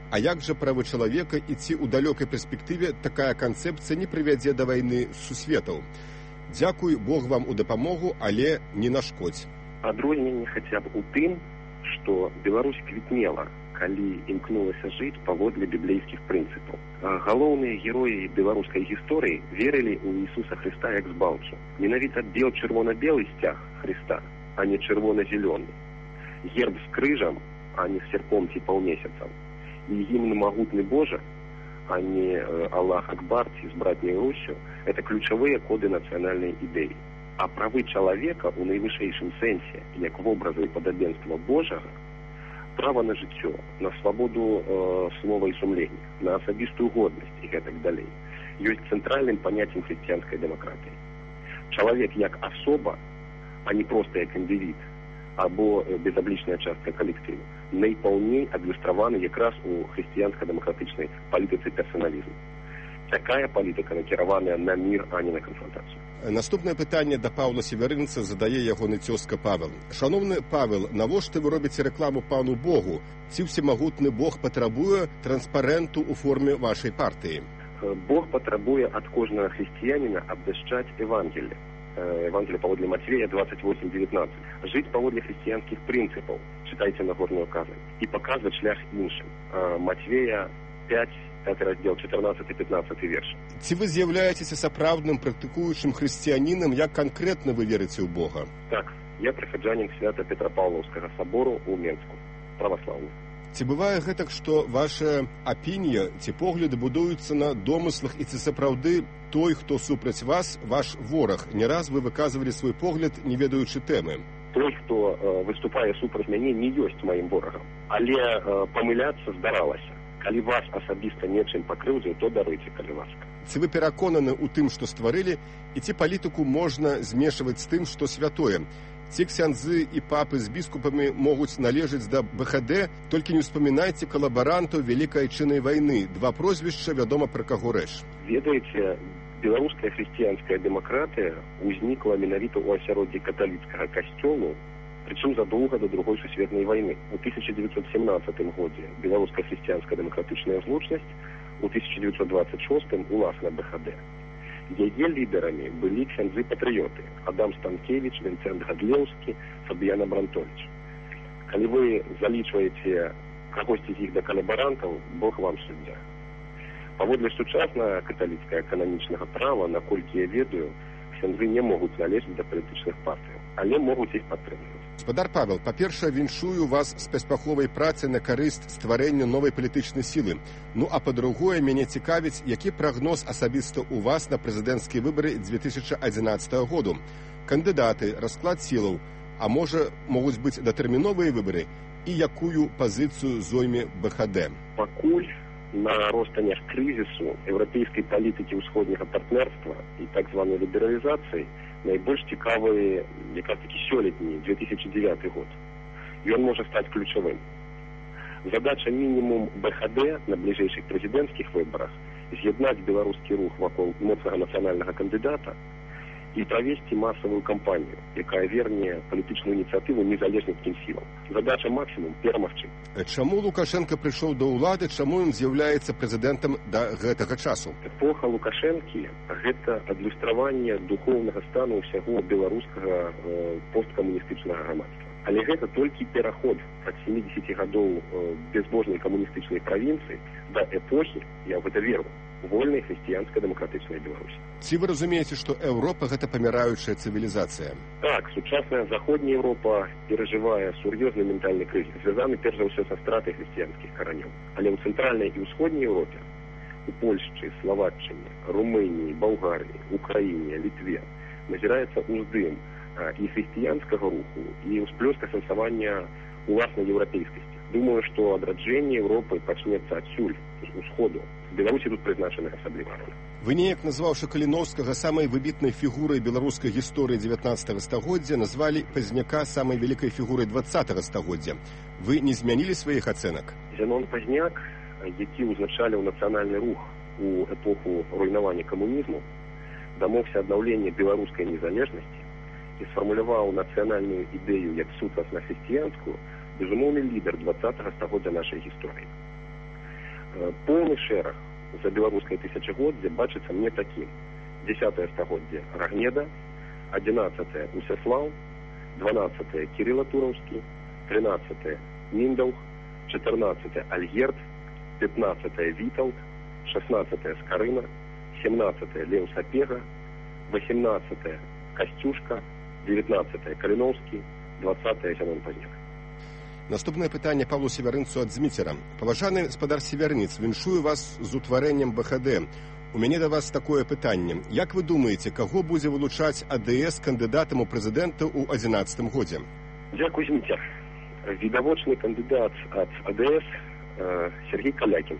А як жа правы чалавека і ці ў далёкай перспектыве такая канцэпцыя не прывядзе да вайны сусветаў? Дзякуй, Бог вам у дапамогу, але не нашкодзь. Адрозненне хаця б у тым, што Беларусь квітнела, калі імкнулася жыць паводле біблейскіх прынцыпаў. Галоўныя героі беларускай гісторыі верылі ў Ісуса Хрыста як збаўцу. Менавіта бел чырвона-белы сцяг Хрыста, а не чырвона-зелёны. Герб з крыжам, а не з серпом ці паўмесяцам. І гімн «Магутны Божа», а не «Аллах Акбар» ці «З братняй Руссю» – это ключавыя коды нацыянальнай ідэі. А правы чалавека ў найвышэйшым сэнсе, як вобраза і падабенства Божага, права на жыццё, на свабоду э, слова і сумлення, на асабістую годнасць і гэтак далей, ёсць цэнтральным паняццем хрысціянскай дэмакратыі. Чалавек як асоба, а не проста як індывід, або безаблічная частка калектыву, найпаўней адлюстраваны якраз у хрысціянска-дэмакратычнай палітыцы персаналізму. Такая палітыка накіраваная на мір, а не на канфронтацыю. Наступнае пытанне да Паўла Северынца задае ягоны цёзка Павел. Шановны Павел, навошта вы робіце рэкламу пану Богу? Ці ўсемагутны Бог патрабуе транспарэнту ў форме вашай партыі? Бог патрабуе ад кожнага хрысціяніна абвяшчаць Евангелие. Евангелие паводле Матвея двадцать восемь девятнадцать. Жыць паводле хрысціянскіх прынцыпаў, чытайце Нагорную казань, і паказваць шлях іншым. Матвея пять, пятый раздел, четырнадцатый пятнадцатый верш. Ці вы з'яўляецеся сапраўдным практыкуючым хрысціянінам, як канкрэтна вы верыце ў Бога? Так, я прыхаджанін Свята-Петропаўлаўскага сабору ў Менску, праваслаўны. Ці бывае гэтак, што ваша апінія ці погляды будуюцца на домыслах, і ці сапраўды той, хто супраць вас, ваш вораг? Не раз вы выказвалі свой погляд, не ведаючы тэмы. Той, хто э, выступае супраць мяне, не ёсць маім ворагам, але э, памыляцца здаралася. Калі вас асабіста нечым пакрыўдзіў, то даруйце, калі ласка. Ці вы пераконаны ў тым, што стварылі, і ці палітыку можна змешваць з тым, што святое? Ці ксяндзы і папы з біскупамі могуць належаць да бэ ха дэ, толькі не ўспамінайце калабарантаў Вялікай Айчыннай вайны. Два прозвішча, вядома, пра каго рэч. Ведаеце, беларуская хрысціянская дэмакратыя ўзнікла менавіта ў асяроддзі каталіцкага касцёлу, причем задолго до другой сусветной войны. В тысяча девятьсот семнадцатом году белорусская христианская демократичная злучность, в тысяча девятьсот двадцать шестом уласна бэ ха дэ. Яе лидерами были ксяндзы-патрыёты Адам Станкевич, Винцент Гадлеўскі, Фабіян Абрантович. Калі вы залічваеце кагосьці з іх да калабарантаў, Бог вам суддзя. Паводле сучаснага каталіцкага кананічнага права, наколькі я ведаю, ксяндзы не могуць належаць да палітычных партый, але могуць іх падтрымліваць. Гаспадар Павел, па-першае, віншую вас з паспяховай працы на карысць стварэння новай палітычнай сілы. Ну, а па-другое, мяне цікавіць, які прагноз асабіста ў вас на прэзідэнцкія выбары дзве тысячы адзінаццатага году. Кандыдаты, расклад сілаў, а можа, могуць быць датэрміновыя выбары, і якую пазіцыю зойме бэ ха дэ? Пакуль на ростанях крызісу еўрапейскай палітыкі ўсходняга партнерства і так званай лібералізацыі найбольш цікавы якраз такі сёлетні две тысячи девятый год. Ён можа стаць ключавым. Задача мінімум бэ ха дэ на бліжэйшых прэзідэнцкіх выбарах з'яднаць беларускі рух вакол моцнага нацыянальнага кандыдата і правесці масавую кампанію, якая верне палітычную ініцыятыву незалежніцкім сілам. Задача максімум перамагчы. Чаму Лукашенко прыйшоў да ўлады, чаму ён з'яўляецца прэзідэнтам да гэтага часу? Эпоха Лукашэнкі – гэта адлюстраванне духоўнага стану ўсяго беларускага э, посткамуністычнага грамадства. Але гэта толькі пераход ад сямідзесяці гадоў э, безбожнай камуністычнай правінцыі да эпохі, я ў гэта веру, вольнай хрысціянска-дэмакратычнай Беларусі. Ці вы разумееце, што Еўропа – гэта паміраючая цывілізацыя? Так, сучасная заходняя Еўропа перажывае сур'ёзны ментальны крызіс, звязаны перш за ўсё са стратай хрысціянскіх каранёў. Але ў цэнтральнай і ўсходняй Еўропе, у Польшчы, Славаччыне, Румыніі, Балгарыі, Украіне, Літве назіраецца ўздым і хрысціянскага руху, і ўсплёска сэнсавання уласнай еўрапейскасці. Думаю, што адраджэнне Еўропы пачнецца адсюль, з усходу. Беларусі тут прызначаны асабліва роля. Вы неяк, назваўшы Каліноўскага самай выбітнай фігурай беларускай гісторыі дзевятнаццатага стагоддзя, назвалі Пазняка самай вялікай фігурай дваццатага стагоддзя. Вы не змянілі сваіх ацэнак? Зянон Пазняк, які ўзначаліў нацыянальны рух у эпоху руйнавання камунізму, дамогся аднаўлення беларускай незалежнасці і сфармуляваў нацыянальную ідэю як сутнасна хрысціянскую, безумоўны лідар дваццатага стагоддзя нашай гісторыі. Поўны шэраг за беларускае тысячагоддзе бачыцца мне такім. Дзесятае стагоддзе Рагнеда, адзінаццатае Усяслаў, дванаццатае Кірыла Тураўскі, трынаццатае Міндаўг, чатырнаццатае Альгерд, пятнаццатае Вітаўт, шаснаццатае Скарына, семнаццатае Леў Сапега, восемнадцатае Касцюшка, девятнадцатае Каліноўскі, двадцатае Зянон Пазняк. Наступнае пытанне Павлу Севярынцу ад Зміцера. Паважаны спадар Севярніц, віншую вас з утварэннем БХД. У мяне да вас такое пытанне. Як вы думаеце, каго будзе вылучаць АДС кандыдатам у прэзідэнта ў адзінаццатым годзе? Дзякуй, Зміцер. Відавочны кандыдат ад АДС э, Сергей Калякін.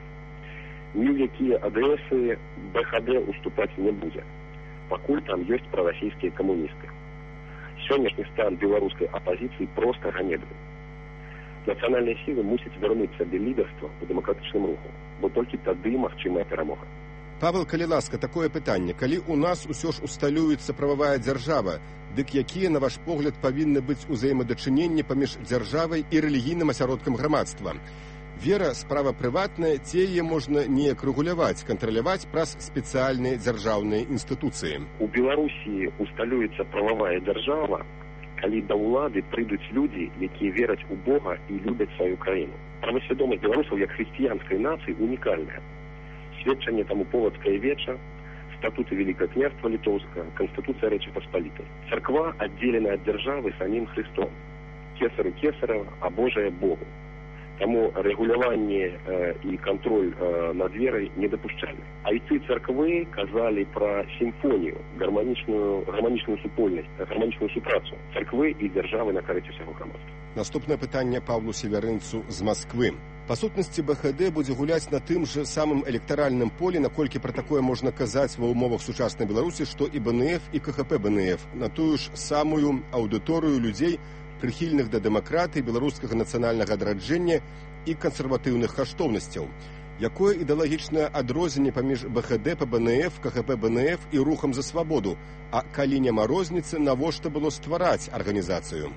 Ні ў якія АДСы БХД уступаць не будзе, пакуль там ёсць прарасійскія камуністы. Сённяшні стан беларускай апазіцыі проста ганебны. Нацыянальныя сілы мусяць вярнуць сабе лідарства ў дэмакратычным руху, бо толькі тады магчымая перамога. Павел, калі ласка, такое пытанне. Калі ў нас усё ж усталюецца прававая дзяржава, дык якія, на ваш погляд, павінны быць узаемадачыненні паміж дзяржавай і рэлігійным асяродкам грамадства? Вера – справа прыватная, ці яе можна неяк рэгуляваць, кантраляваць праз спецыяльныя дзяржаўныя інстытуцыі? У Беларусі усталюецца прававая дзяржава, калі да ўлады прыйдуць людзі, якія вераць у Бога і любяць сваю краіну. Правасвядомасць беларусаў як хрысціянскай нацыі унікальная. Сведчанне таму полацкае веча, статуты Великое княства Літоўскага, Канстытуцыя Рэчы Паспалітай. Царква аддзелена ад дзяржавы самім Христом. Кесару кесарава, а Божае Богу. Таму рэгуляванне э, і кантроль э, над верай недапушчальны. Айцы царквы казалі пра сімфонію, гарманічную, гарманічную супольнасць, гарманічную супрацу царквы і дзяржавы на карыце ўсяго грамадства. Наступнае пытанне Павлу Севярынцу з Масквы. Па сутнасці БХД будзе гуляць на тым жа самым электаральным полі, наколькі пра такое можна казаць ва ўмовах сучаснай Беларусі, што і БНФ, і КХП БНФ, на тую ж самую аўдыторыю людзей, прыхільных да дэмакратыі, беларускага нацыянальнага адраджэння і кансерватыўных каштоўнасцяў. Якое ідэалагічнае адрозненне паміж БХД па БНФ, КХП БНФ і рухам за свабоду? А калі няма розніцы, навошта было ствараць арганізацыю?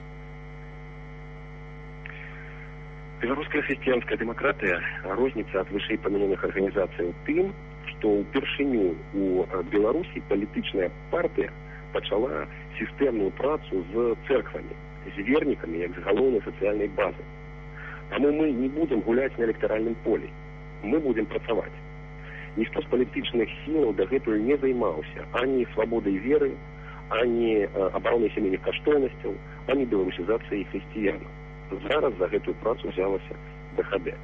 Беларуская хрысціянская дэмакратыя розніцца ад вышэй памянёных арганізацый тым, што ўпершыню у Беларусі палітычная партыя пачала сістэмную працу з цэрквамі, з вернікамі, як з галоўнай сацыяльнай базы. Таму мы не будзем гуляць на электаральным полі. Мы будзем працаваць. Ніхто з палітычных сілаў дагэтуль не займаўся ані свабодай веры, ані абаронай сямейных каштоўнасцяў, ані беларусізацыяй хрысціянаў. Зараз за гэтую працу взялася БХД.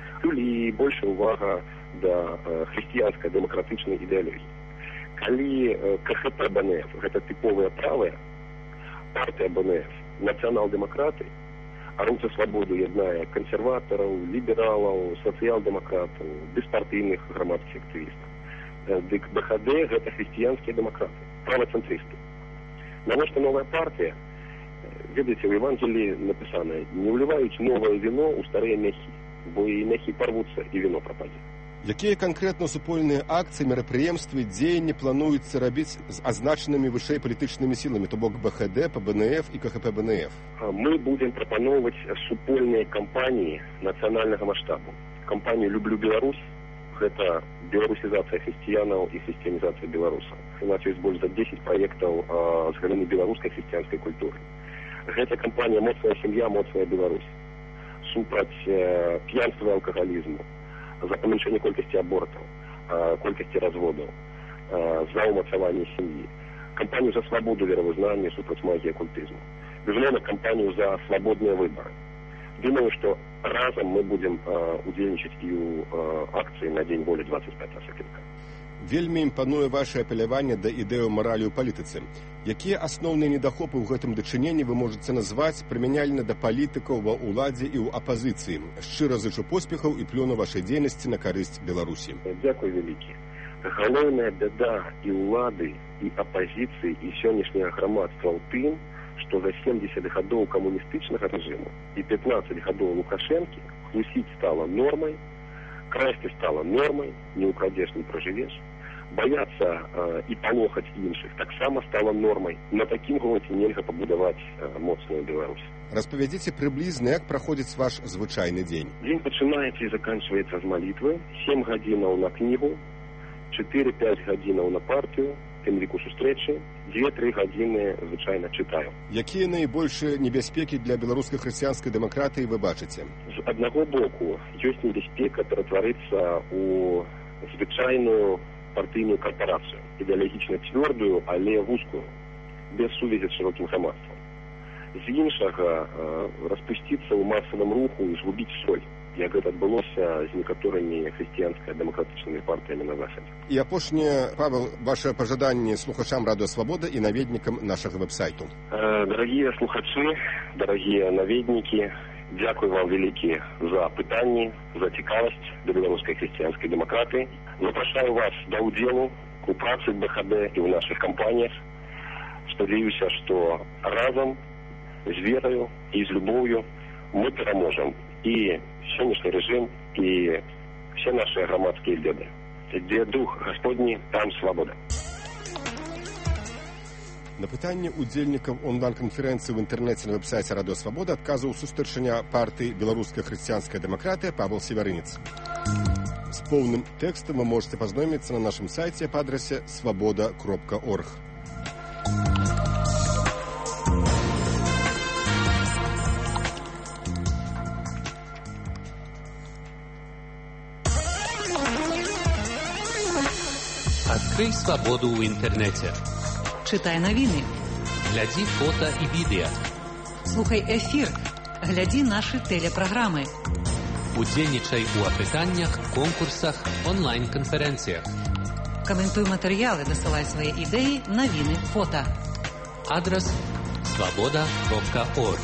І большая увага да хрысціянскай дэмакратычнай ідэалогіі. Калі КХП БНФ гэта тыповая правая, партыя БНФ нацыянал-дэмакраты, а рух за свабоду яднае кансерватараў, лібералаў, сацыял-дэмакратаў, беспартыйных грамадскіх актывістаў. Дык БХД гэта хрысціянскія дэмакраты, правацэнтрысты. Навошта новая партыя? Ведаеце, у Евангелии написано: не вливаюць новае вино ў старыя мяхі, бо і мяхі парвуцца, і вино прападзе. Якія канкрэтна супольныя акцыі, мерапрыемствы, дзеянні плануецца рабіць з азначанымі вышэй палітычнымі сіламі, то бок БХД, ПБНФ і КХП БНФ? Мы будем прапановваць супольныя кампаніі нацыянальнага маштабу. Кампанію «Люблю Беларусь» — гэта беларусізацыя хрысціянаў і хрысціянізацыя беларусаў. У нас ёсць больш за дзесяць праектаў з галіны беларускай хрысціянскай культуры. Гэта кампанія «Моцная сям'я, моцная Беларусь», супраць э, п'янства і алкагалізму, за памяншэнне колькасці абортаў, э, колькасці разводаў, э, за ўмацаванне сям'і, кампанію за свабоду веравызнання супраць магіі акультызму, безумоўна, кампанію за свабодныя выбары. Думаю, што разам мы будем э, удзельнічаць і ў э, акцыі на Дзень волі двадцать пятого сакавіка. Вельмі імпануе ваше апеляванне да ідэю маралі ў палітыцы. Якія асноўныя недахопы ў гэтым дачыненні вы можаце назваць прымяняльна да палітыкаў ва ўладзе і ў апазіцыі? Шчыра зычу поспехаў і плёну вашай дзейнасці на карысць Беларусі. Дзякуй вялікі. Галоўная бяда і ўлады, і апазіцыі, і сённяшняга грамадства ў тым, што за семьдесят гадоў камуністычнага рэжыму і пятнадцать гадоў Лукашэнкі хлусіць стала нормай, красці стала нормай, не украдзеш, не пражывеш, Баяцца э, і палохаць іншых таксама стала нормай. На такім грунце нельга пабудаваць э, моцную Беларусь. Распавядзіце прыблізна, як праходзіць ваш звычайны дзень. Дзень пачынаецца і заканчваецца з малітвы, сем гадзінаў на кнігу, чатыры-пяць гадзінаў на партыю, тым ліку сустрэчы, дзве-тры гадзіны звычайна чытаю. Якія найбольшыя небяспекі для беларускай хрысціянскай дэмакратыі вы бачыце? З аднаго боку, ёсць небяспека ператварыцца ў звычайную партыйную карпорацыю, ідэалагічна цвёрдую, але вузкую, без сувязі з шырокім грамадствам. З іншага, распусціцца ў масавым руху і згубіць соль, як гэта адбылося з некаторымі хрысціянска-дэмакратычнымі партыямі на захадзе. І апошняе, Павел, ваше пажаданне слухачам Радыё Свабода і наведнікам нашага вэб-сайту. Дарагія слухачы, дарагія наведнікі, дзякуй вам вялікі за пытанні, за цікавасць да беларускай хрысціянскай дэмакратыі. Запрашаю вас да ўдзелу у працы бэ ха дэ і ў нашых кампаніях. Спадзяюся, што разам з вераю і з любоўю мы пераможам і сённяшні рэжым, і все наши грамадскія беды. Дзе дух Господні, там свабода. На пытанне удзельнікаў онлайн-канферэнцыі ў інтэрнэце на вэб-сайце Радыё Свабода адказваў сустарчыня партыі «Беларуская хрысціянская дэмакратыя» Павел Севярынец. З поўным тэкстам вы можете пазнаёміцца на нашым сайце па адрасе свабода кропка орг. Открой свободу в интернете. Читай новины. Гляди фото и видео. Слухай эфир. Гляди наши телепрограммы. Удзельнічай у апытаннях, конкурсах, онлайн-конференциях. Комментуй материалы, досылай свои идеи, новины, фото. Адрес свобода кропка орг.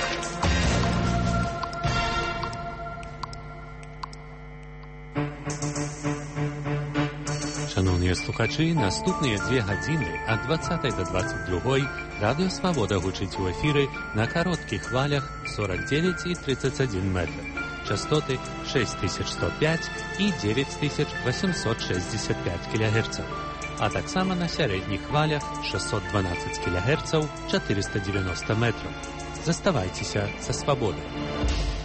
Шановні слухачі, наступні дві години від двадцятої до двадцять другої Радіо Свобода гучить у ефірі на коротких хвалях сорок девять и тридцать один метр, частоти шесть тысяч сто пять и девять тысяч восемьсот шестьдесят пять килогерцев, а так само на середніх хвалях шестьсот двенадцать килогерцев, четыреста девяносто метров. Заставайтеся со свободой.